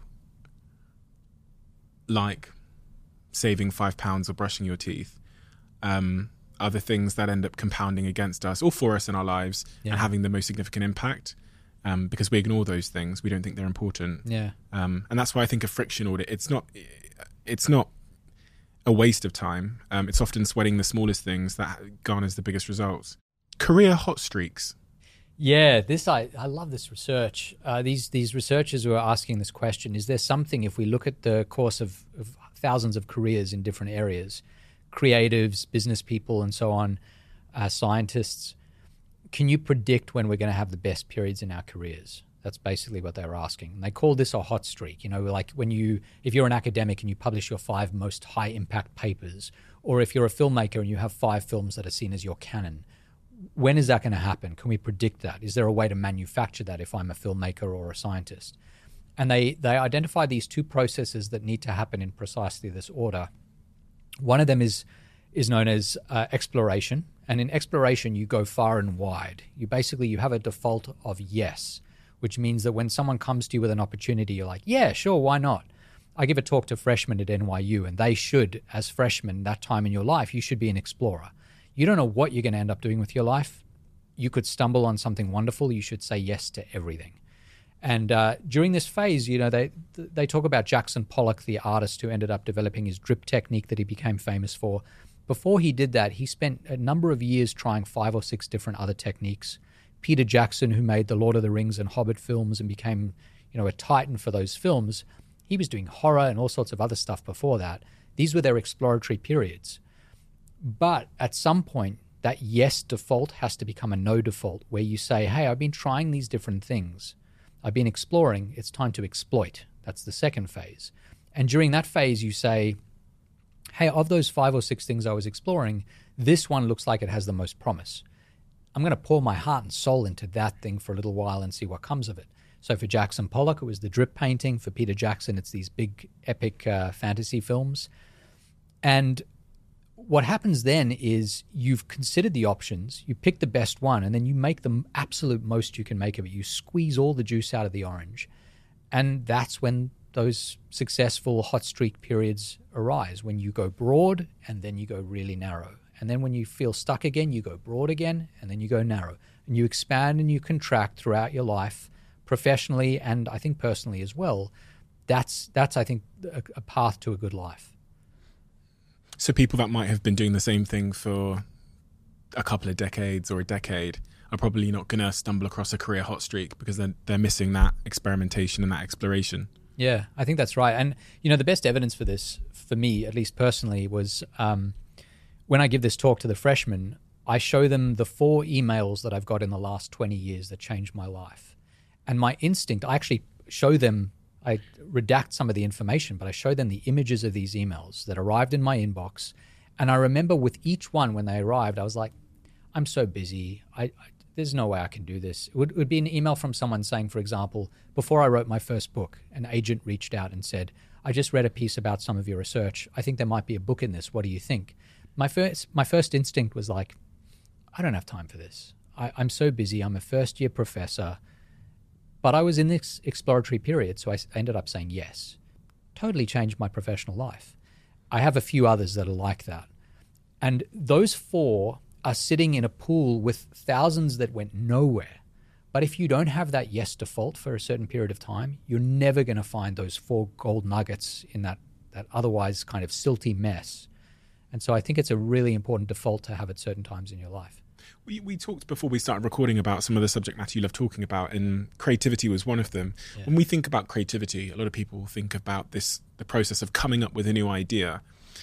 like saving five pounds or brushing your teeth, um, are the things that end up compounding against us or for us in our lives Yeah. and having the most significant impact. Um, because we ignore those things, we don't think they're important. Yeah. Um, and that's why I think a friction audit, it's not, it's not a waste of time. Um, it's often sweating the smallest things that garners the biggest results. Career hot streaks. Yeah, this I, I love this research. Uh, these these researchers who are asking this question: is there something, if we look at the course of, of thousands of careers in different areas, creatives, business people, and so on, uh, scientists, can you predict when we're going to have the best periods in our careers? That's basically what they were asking. And they call this a hot streak. You know, like when you, if you're an academic and you publish your five most high impact papers, or if you're a filmmaker and you have five films that are seen as your canon, when is that going to happen? Can we predict that? Is there a way to manufacture that if I'm a filmmaker or a scientist? And they, they identify these two processes that need to happen in precisely this order. One of them is is known as uh, exploration. And in exploration, you go far and wide. You basically, you have a default of yes, which means that when someone comes to you with an opportunity, you're like, yeah, sure, why not? I give a talk to freshmen at N Y U, and they should, as freshmen, that time in your life, you should be an explorer. You don't know what you're going to end up doing with your life. You could stumble on something wonderful. You should say yes to everything. And uh, during this phase, you know, they they talk about Jackson Pollock, the artist who ended up developing his drip technique that he became famous for. Before he did that, he spent a number of years trying five or six different other techniques. Peter Jackson, who made the Lord of the Rings and Hobbit films and became, you know, a titan for those films, he was doing horror and all sorts of other stuff before that. These were their exploratory periods. But at some point, that yes default has to become a no default, where you say, hey, I've been trying these different things. I've been exploring. It's time to exploit. That's the second phase. And during that phase, you say, hey, of those five or six things I was exploring, this one looks like it has the most promise. I'm going to pour my heart and soul into that thing for a little while and see what comes of it. So for Jackson Pollock, it was the drip painting. For Peter Jackson, it's these big, epic uh, fantasy films. And what happens then is you've considered the options, you pick the best one, and then you make the absolute most you can make of it. You squeeze all the juice out of the orange. And that's when those successful hot streak periods arise, when you go broad and then you go really narrow. And then when you feel stuck again, you go broad again and then you go narrow. And you expand and you contract throughout your life, professionally and I think personally as well. That's, that's I think, a, a path to a good life. So people that might have been doing the same thing for a couple of decades or a decade are probably not going to stumble across a career hot streak because they're, they're missing that experimentation and that exploration. Yeah, I think that's right. And, you know, the best evidence for this, for me, at least personally, was um, when I give this talk to the freshmen, I show them the four emails that I've got in the last twenty years that changed my life. And my instinct, I actually show them, I redact some of the information, but I show them the images of these emails that arrived in my inbox. And I remember with each one when they arrived, I was like, I'm so busy. I, I there's no way I can do this. It would, it would be an email from someone saying, for example, before I wrote my first book, an agent reached out and said, I just read a piece about some of your research. I think there might be a book in this. What do you think? My first, my first instinct was like, I don't have time for this. I, I'm so busy. I'm a first year professor. But I was in this exploratory period, so I ended up saying yes. Totally changed my professional life. I have a few others that are like that. And those four are sitting in a pool with thousands that went nowhere. But if you don't have that yes default for a certain period of time, you're never going to find those four gold nuggets in that, that otherwise kind of silty mess. And so I think it's a really important default to have at certain times in your life. We we talked before we started recording about some of the subject matter you love talking about, and creativity was one of them. Yeah. When we think about creativity, a lot of people think about this, the process of coming up with a new idea.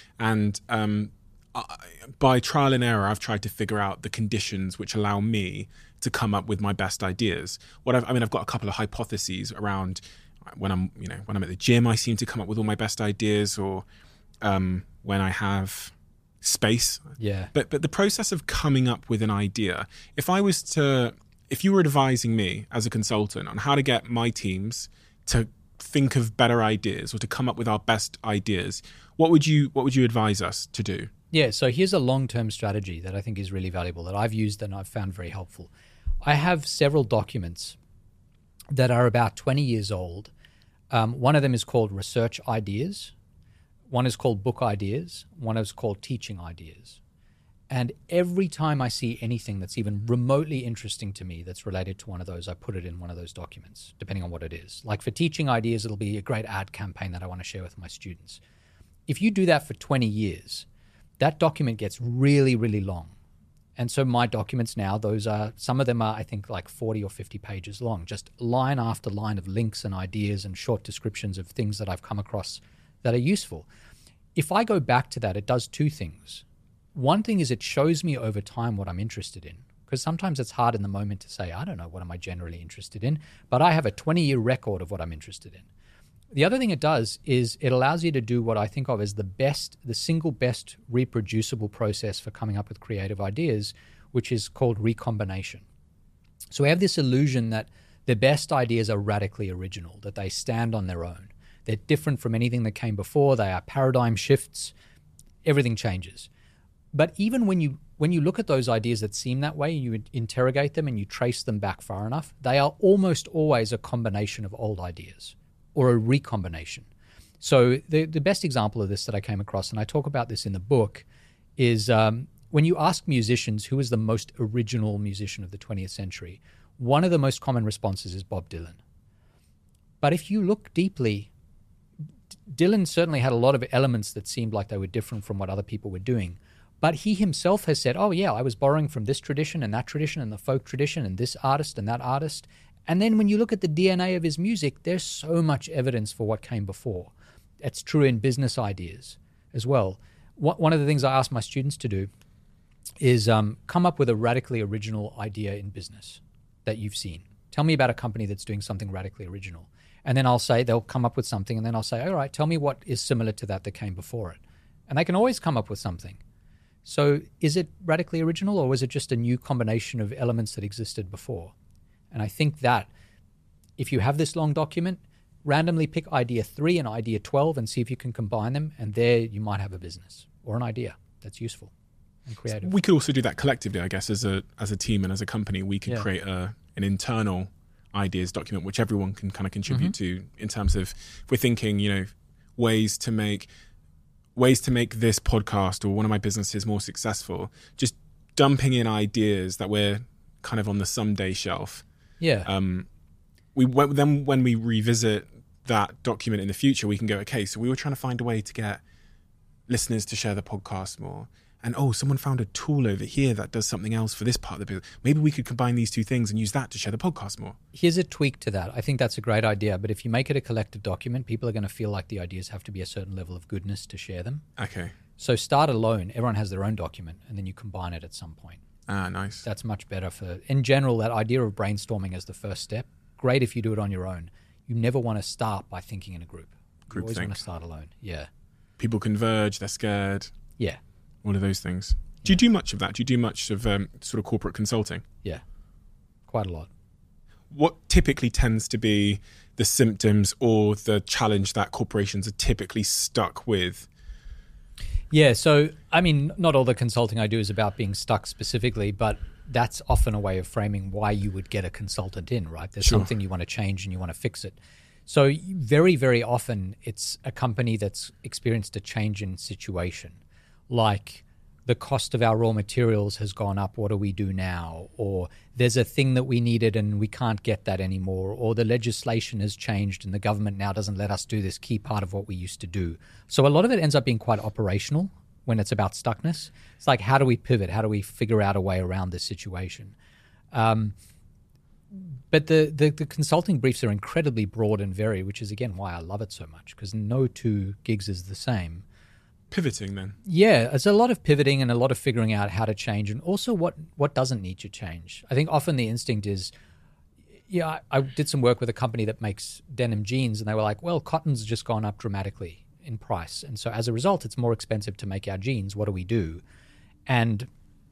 And um, I, by trial and error, I've tried to figure out the conditions which allow me to come up with my best ideas. What I've, I mean, I've got a couple of hypotheses around when I'm, you know, when I'm at the gym, I seem to come up with all my best ideas, or um, when I have space. Yeah. But but the process of coming up with an idea, if I was to, if you were advising me as a consultant on how to get my teams to think of better ideas or to come up with our best ideas, what would you what would you advise us to do? Yeah, so here's a long-term strategy that I think is really valuable, that I've used and I've found very helpful. I have several documents that are about twenty years old. Um, one of them is called Research Ideas. One is called Book Ideas. One is called Teaching Ideas. And every time I see anything that's even remotely interesting to me that's related to one of those, I put it in one of those documents, depending on what it is. Like for Teaching Ideas, it'll be a great ad campaign that I want to share with my students. If you do that for twenty years, that document gets really, really long. And so my documents now, those are, some of them are, I think, like forty or fifty pages long, just line after line of links and ideas and short descriptions of things that I've come across that are useful. If I go back to that, it does two things. One thing is it shows me over time what I'm interested in, because sometimes it's hard in the moment to say, I don't know, what am I generally interested in? But I have a twenty-year record of what I'm interested in. The other thing it does is it allows you to do what I think of as the best, the single best reproducible process for coming up with creative ideas, which is called recombination. So we have this illusion that the best ideas are radically original, that they stand on their own. They're different from anything that came before. They are paradigm shifts. Everything changes. But even when you when you look at those ideas that seem that way, you interrogate them and you trace them back far enough, they are almost always a combination of old ideas, or a recombination. So the, the best example of this that I came across, and I talk about this in the book, is um, when you ask musicians who is the most original musician of the twentieth century, one of the most common responses is Bob Dylan. But if you look deeply, Dylan certainly had a lot of elements that seemed like they were different from what other people were doing. But he himself has said, oh yeah, I was borrowing from this tradition and that tradition and the folk tradition and this artist and that artist. And then when you look at the D N A of his music, there's so much evidence for what came before. It's true in business ideas as well. One of the things I ask my students to do is um, come up with a radically original idea in business that you've seen. Tell me about a company that's doing something radically original. And then I'll say, they'll come up with something, and then I'll say, all right, tell me what is similar to that that came before it. And they can always come up with something. So is it radically original, or was it just a new combination of elements that existed before? And I think that if you have this long document, randomly pick idea three and idea twelve and see if you can combine them, and there you might have a business or an idea that's useful and creative. We could also do that collectively, I guess, as a as a team and as a company. We could yeah. create a, an internal ideas document which everyone can kind of contribute mm-hmm. to, in terms of, if we're thinking, you know, ways to make ways to make this podcast or one of my businesses more successful, just dumping in ideas that we're kind of on the someday shelf. Yeah. Um, we then when we revisit that document in the future, we can go, okay, so we were trying to find a way to get listeners to share the podcast more. And oh, someone found a tool over here that does something else for this part of the business. Maybe we could combine these two things and use that to share the podcast more. Here's a tweak to that. I think that's a great idea. But if you make it a collective document, people are going to feel like the ideas have to be a certain level of goodness to share them. Okay. So start alone. Everyone has their own document, and then you combine it at some point. Ah, nice. That's much better for, in general, that idea of brainstorming as the first step. Great if you do it on your own. You never want to start by thinking in a group. Group You always think. want to start alone. Yeah. People converge, they're scared. Yeah. All of those things. Do you do much of that? Do you do much of um, sort of corporate consulting? Yeah, quite a lot. What typically tends to be the symptoms or the challenge that corporations are typically stuck with? Yeah, so, I mean, not all the consulting I do is about being stuck specifically, but that's often a way of framing why you would get a consultant in, right? There's Sure. something you want to change and you want to fix it. So very, very often it's a company that's experienced a change in situation, like the cost of our raw materials has gone up, what do we do now? Or there's a thing that we needed and we can't get that anymore. Or the legislation has changed and the government now doesn't let us do this key part of what we used to do. So a lot of it ends up being quite operational when it's about stuckness. It's like, how do we pivot? How do we figure out a way around this situation? Um, but the, the, the consulting briefs are incredibly broad and varied, which is, again, why I love it so much, because no two gigs is the same. Pivoting then. Yeah, there's a lot of pivoting and a lot of figuring out how to change, and also what, what doesn't need to change. I think often the instinct is, yeah, I, I did some work with a company that makes denim jeans, and they were like, well, cotton's just gone up dramatically in price. And so as a result, it's more expensive to make our jeans. What do we do? And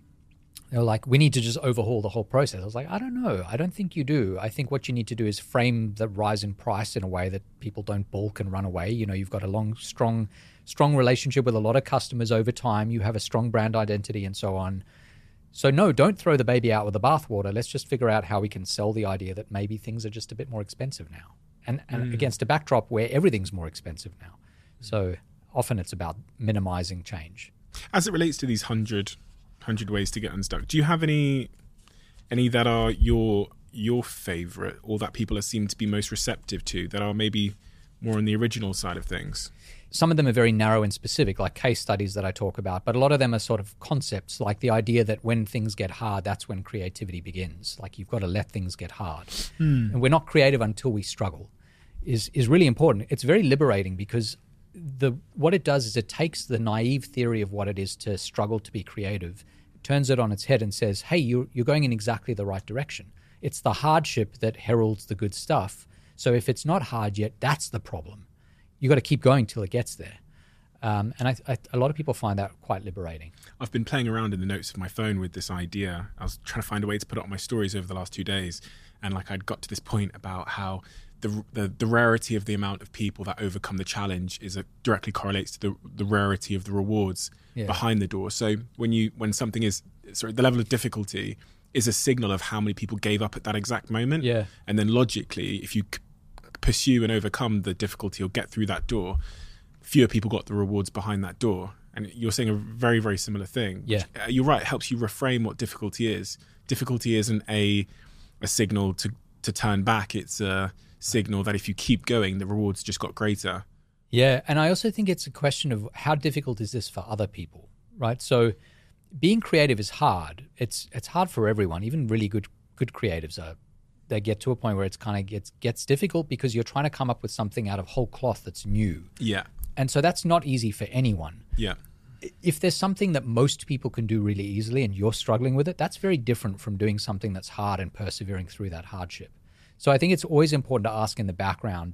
they were like, we need to just overhaul the whole process. I was like, I don't know. I don't think you do. I think what you need to do is frame the rise in price in a way that people don't balk and run away. You know, you've got a long, strong, strong relationship with a lot of customers over time. You have a strong brand identity and so on. So no, don't throw the baby out with the bathwater. Let's just figure out how we can sell the idea that maybe things are just a bit more expensive now. And, and mm. against a backdrop where everything's more expensive now. So often it's about minimizing change. As it relates to these hundred, hundred ways to get unstuck, do you have any any that are your your favorite, or that people are seem to be most receptive to, that are maybe more on the original side of things? Some of them are very narrow and specific, like case studies that I talk about, but a lot of them are sort of concepts, like the idea that when things get hard, that's when creativity begins. Like you've got to let things get hard. Mm. And we're not creative until we struggle is is really important. It's very liberating, because the what it does is it takes the naive theory of what it is to struggle to be creative, turns it on its head and says, hey, you're, you're going in exactly the right direction. It's the hardship that heralds the good stuff. So if it's not hard yet, that's the problem. You got to keep going till it gets there. Um, and I, I, a lot of people find that quite liberating. I've been playing around in the notes of my phone with this idea. I was trying to find a way to put it on my stories over the last two days. And like I'd got to this point about how the the, the rarity of the amount of people that overcome the challenge is a, directly correlates to the, the rarity of the rewards yeah. behind the door. So when you when something is, sorry, the level of difficulty is a signal of how many people gave up at that exact moment. Yeah. And then logically, if you c- pursue and overcome the difficulty or get through that door, fewer people got the rewards behind that door. And you're saying a very, very similar thing. Yeah. Which, uh, you're right. It helps you reframe what difficulty is. Difficulty isn't a a signal to, to turn back. It's a signal that if you keep going, the rewards just got greater. Yeah. And I also think it's a question of how difficult is this for other people, right? So being creative is hard. It's it's hard for everyone. Even really good good creatives are, they get to a point where it's kind of gets gets difficult because you're trying to come up with something out of whole cloth that's new. Yeah. And so that's not easy for anyone. Yeah. If there's something that most people can do really easily and you're struggling with it, that's very different from doing something that's hard and persevering through that hardship. So I think it's always important to ask in the background,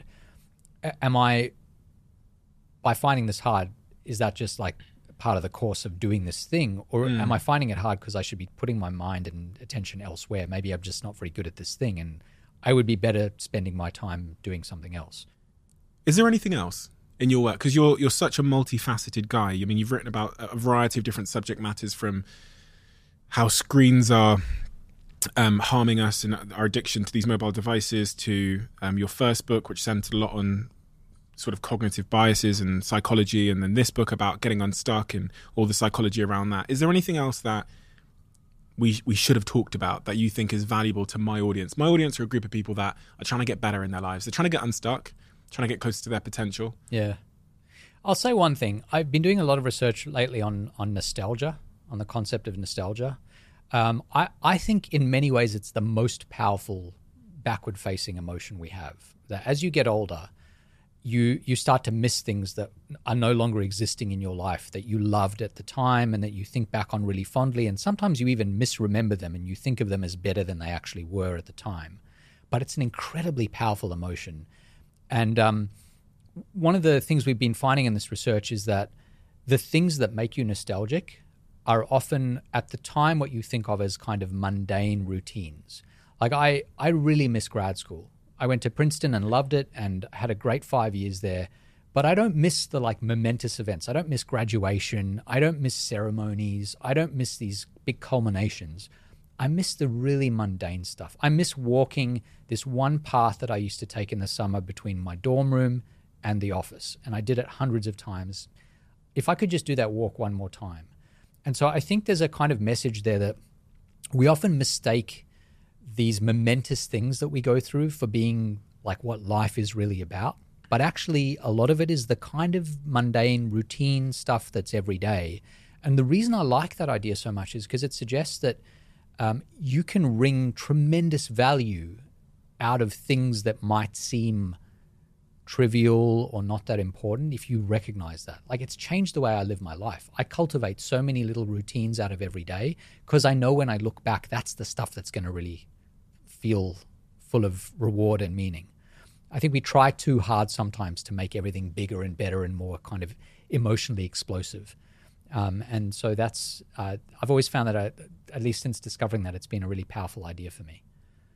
am I, by finding this hard, is that just like part of the course of doing this thing? Or mm. am I finding it hard because I should be putting my mind and attention elsewhere? Maybe I'm just not very good at this thing and I would be better spending my time doing something else. Is there anything else in your work? Because you're you're such a multifaceted guy. I mean, you've written about a variety of different subject matters, from how screens are um, harming us and our addiction to these mobile devices, to um, your first book, which centered a lot on sort of cognitive biases and psychology, and then this book about getting unstuck and all the psychology around that. Is there anything else that we we should have talked about that you think is valuable to my audience? My audience are a group of people that are trying to get better in their lives. They're trying to get unstuck, trying to get closer to their potential. Yeah. I'll say one thing. I've been doing a lot of research lately on on nostalgia, on the concept of nostalgia. Um, I, I think in many ways it's the most powerful backward-facing emotion we have. That as you get older, you you start to miss things that are no longer existing in your life that you loved at the time and that you think back on really fondly, and sometimes you even misremember them and you think of them as better than they actually were at the time. But it's an incredibly powerful emotion. And um, one of the things we've been finding in this research is that the things that make you nostalgic are often at the time what you think of as kind of mundane routines. Like I, I really miss grad school. I went to Princeton and loved it and had a great five years there, but I don't miss the like momentous events. I don't miss graduation. I don't miss ceremonies. I don't miss these big culminations. I miss the really mundane stuff. I miss walking this one path that I used to take in the summer between my dorm room and the office. And I did it hundreds of times. If I could just do that walk one more time. And so I think there's a kind of message there that we often mistake these momentous things that we go through for being like what life is really about. but actually a lot of it is the kind of mundane, routine stuff that's every day. And the reason I like that idea so much is because it suggests that um, you can wring tremendous value out of things that might seem trivial or not that important if you recognize that. Like, it's changed the way I live my life. I cultivate so many little routines out of every day because I know when I look back, that's the stuff that's going to really feel full of reward and meaning. I think we try too hard sometimes to make everything bigger and better and more kind of emotionally explosive. Um, and so that's, uh, I've always found that, I, at least since discovering that, it's been a really powerful idea for me.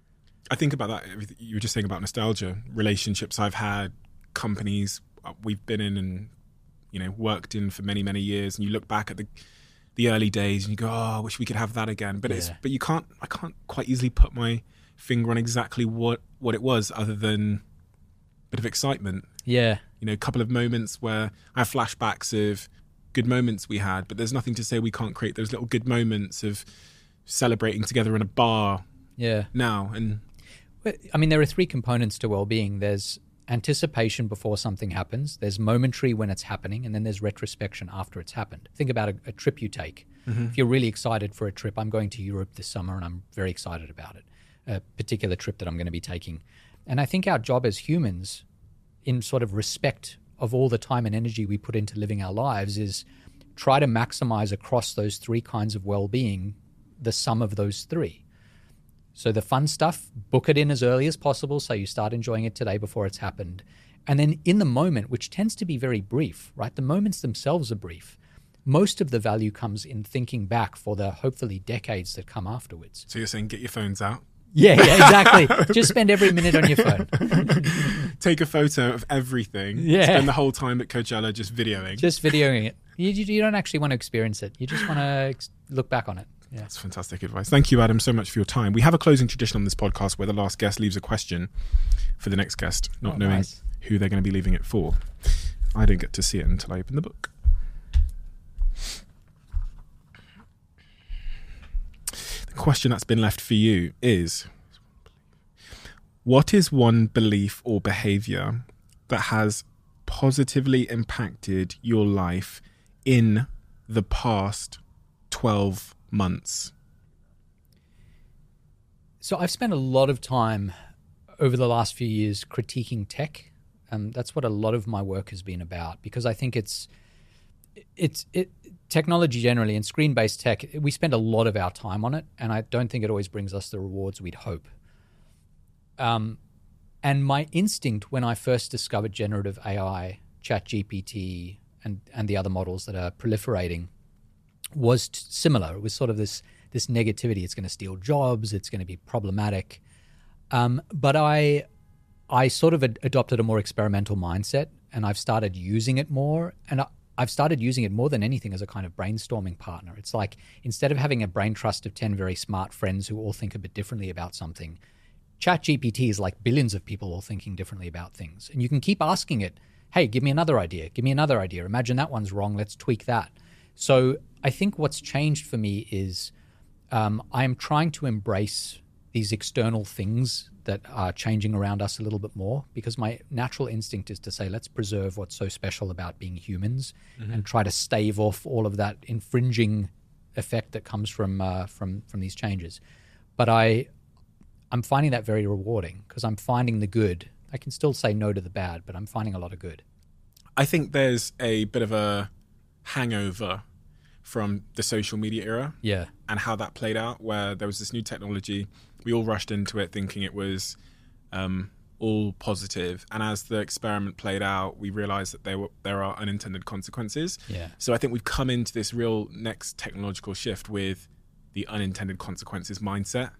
I think about that. You were just saying about nostalgia, relationships I've had, companies we've been in and, you know, worked in for many, many years. And you look back at the the early days and you go, oh, I wish we could have that again. But yeah. it's but you can't, I can't quite easily put my finger on exactly what, what it was other than a bit of excitement. Yeah. You know, a couple of moments where I have flashbacks of good moments we had, but there's nothing to say we can't create those little good moments of celebrating together in a bar yeah. now. And I mean, there are three components to well-being. There's anticipation before something happens, there's momentary when it's happening, and then there's retrospection after it's happened. Think about a, a trip you take. Mm-hmm. If you're really excited for a trip, I'm going to Europe this summer and I'm very excited about it, a particular trip that I'm going to be taking. And I think our job as humans, in sort of respect of all the time and energy we put into living our lives, is try to maximize across those three kinds of well-being the sum of those three. So the fun stuff, book it in as early as possible so you start enjoying it today before it's happened. And then in the moment, which tends to be very brief, right? The moments themselves are brief. Most of the value comes in thinking back for the hopefully decades that come afterwards. So you're saying get your phones out? Yeah, yeah, exactly. Just spend every minute on your phone. Take a photo of everything. Yeah. Spend the whole time at Coachella just videoing. Just videoing it. You, you don't actually want to experience it. You just want to look back on it. Yeah. That's fantastic advice. Thank you, Adam, so much for your time. We have a closing tradition on this podcast where the last guest leaves a question for the next guest, not oh, knowing nice. who they're going to be leaving it for. I didn't get to see it until I opened the book. The question that's been left for you is, what is one belief or behavior that has positively impacted your life in the past twelve months? So I've spent a lot of time over the last few years critiquing tech. Um, that's what a lot of my work has been about, because I think it's it's it technology generally and screen-based tech, we spend a lot of our time on it, and I don't think it always brings us the rewards we'd hope. Um, and my instinct when I first discovered generative A I, ChatGPT, and and the other models that are proliferating was t- similar. It was sort of this this negativity. It's going to steal jobs. It's going to be problematic. Um, but I I sort of ad- adopted a more experimental mindset, and I've started using it more. And I, I've started using it more than anything as a kind of brainstorming partner. It's like, instead of having a brain trust of ten very smart friends who all think a bit differently about something, ChatGPT is like billions of people all thinking differently about things. And you can keep asking it, hey, give me another idea. Give me another idea. Imagine that one's wrong. Let's tweak that. So I think what's changed for me is um, I'm trying to embrace these external things that are changing around us a little bit more, because my natural instinct is to say, let's preserve what's so special about being humans, mm-hmm. and try to stave off all of that infringing effect that comes from uh, from from these changes. But I, I'm finding that very rewarding, because I'm finding the good. I can still say no to the bad, but I'm finding a lot of good. I think there's a bit of a hangover from the social media era, yeah, and how that played out, where there was this new technology. We all rushed into it thinking it was um, all positive. And as the experiment played out, we realized that there were there are unintended consequences. Yeah. So I think we've come into this real next technological shift with the unintended consequences mindset.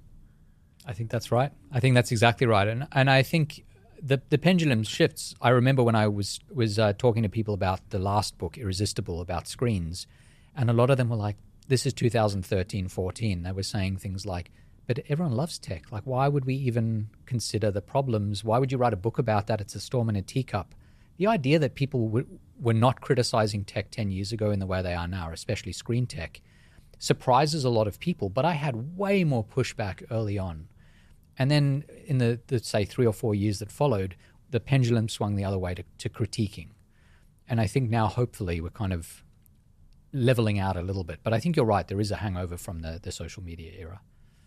I think that's right. I think that's exactly right. And and I think the the pendulum shifts. I remember when I was, was uh, talking to people about the last book, Irresistible, about screens. And a lot of them were like, this is two thousand thirteen, fourteen. They were saying things like, but everyone loves tech. Like, why would we even consider the problems? Why would you write a book about that? It's a storm in a teacup. The idea that people w- were not criticizing tech ten years ago in the way they are now, especially screen tech, surprises a lot of people. But I had way more pushback early on. And then in the, the, say, three or four years that followed, the pendulum swung the other way to, to critiquing. And I think now, hopefully, we're kind of leveling out a little bit. But I think you're right. There is a hangover from the, the social media era.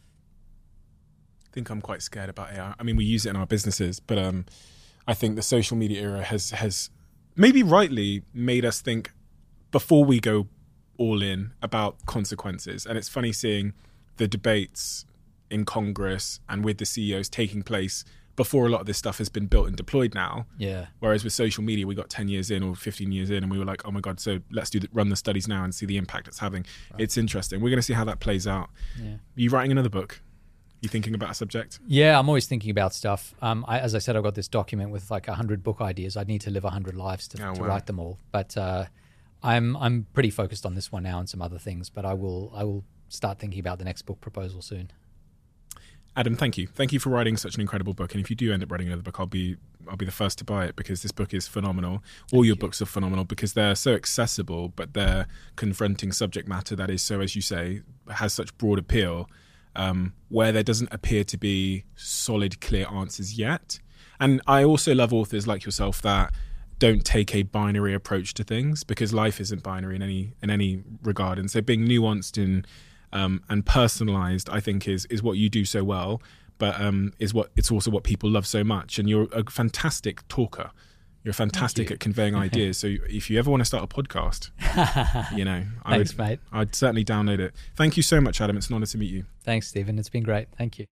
I think I'm quite scared about A I. I mean, we use it in our businesses, but um, I think the social media era has has maybe rightly made us think before we go all in about consequences. And it's funny seeing the debates in Congress and with the C E Os taking place before a lot of this stuff has been built and deployed now. Yeah. Whereas with social media, we got ten years in or fifteen years in and we were like, oh my God, so let's do the, run the studies now and see the impact it's having. Right. It's interesting. We're going to see how that plays out. Yeah. Are you writing another book? You thinking about a subject? Yeah, I'm always thinking about stuff. Um, I, as I said, I've got this document with like one hundred book ideas. I'd need to live one hundred lives to, oh, to wow. write them all. But uh, I'm I'm pretty focused on this one now and some other things. But I will I will start thinking about the next book proposal soon. Adam, thank you. Thank you for writing such an incredible book. And if you do end up writing another book, I'll be I'll be the first to buy it because this book is phenomenal. All thank your you. books are phenomenal because they're so accessible, but they're confronting subject matter that is so, as you say, has such broad appeal. Um, where there doesn't appear to be solid, clear answers yet. And I also love authors like yourself that don't take a binary approach to things because life isn't binary in any in any regard. And so being nuanced and um, and personalized, I think, is is what you do so well. But um, is what it's also what people love so much. And you're a fantastic talker. You're fantastic you. at conveying ideas. So if you ever want to start a podcast, you know, I Thanks, would, mate. I'd certainly download it. Thank you so much, Adam. It's an honor to meet you. Thanks, Stephen. It's been great. Thank you.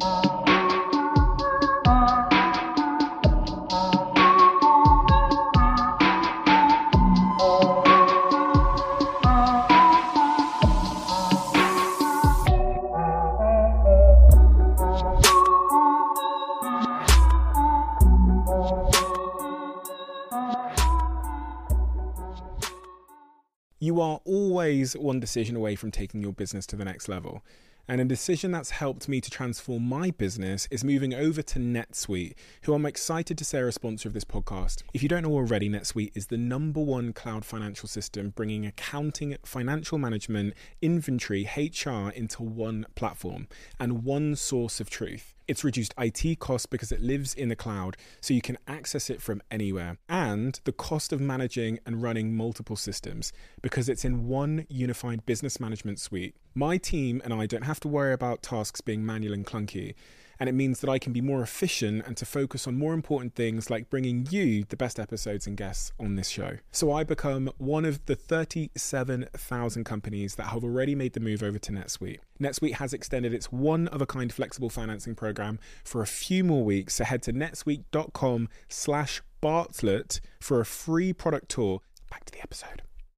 You are always one decision away from taking your business to the next level. And a decision that's helped me to transform my business is moving over to NetSuite, who I'm excited to say are a sponsor of this podcast. If you don't know already, NetSuite is the number one cloud financial system, bringing accounting, financial management, inventory, H R into one platform and one source of truth. It's reduced I T costs because it lives in the cloud, so you can access it from anywhere. And the cost of managing and running multiple systems because it's in one unified business management suite. My team and I don't have to worry about tasks being manual and clunky. And it means that I can be more efficient and to focus on more important things like bringing you the best episodes and guests on this show. So I become one of the thirty-seven thousand companies that have already made the move over to NetSuite. NetSuite has extended its one-of-a-kind flexible financing program for a few more weeks. So head to netsuite.com slash Bartlett for a free product tour. Back to the episode.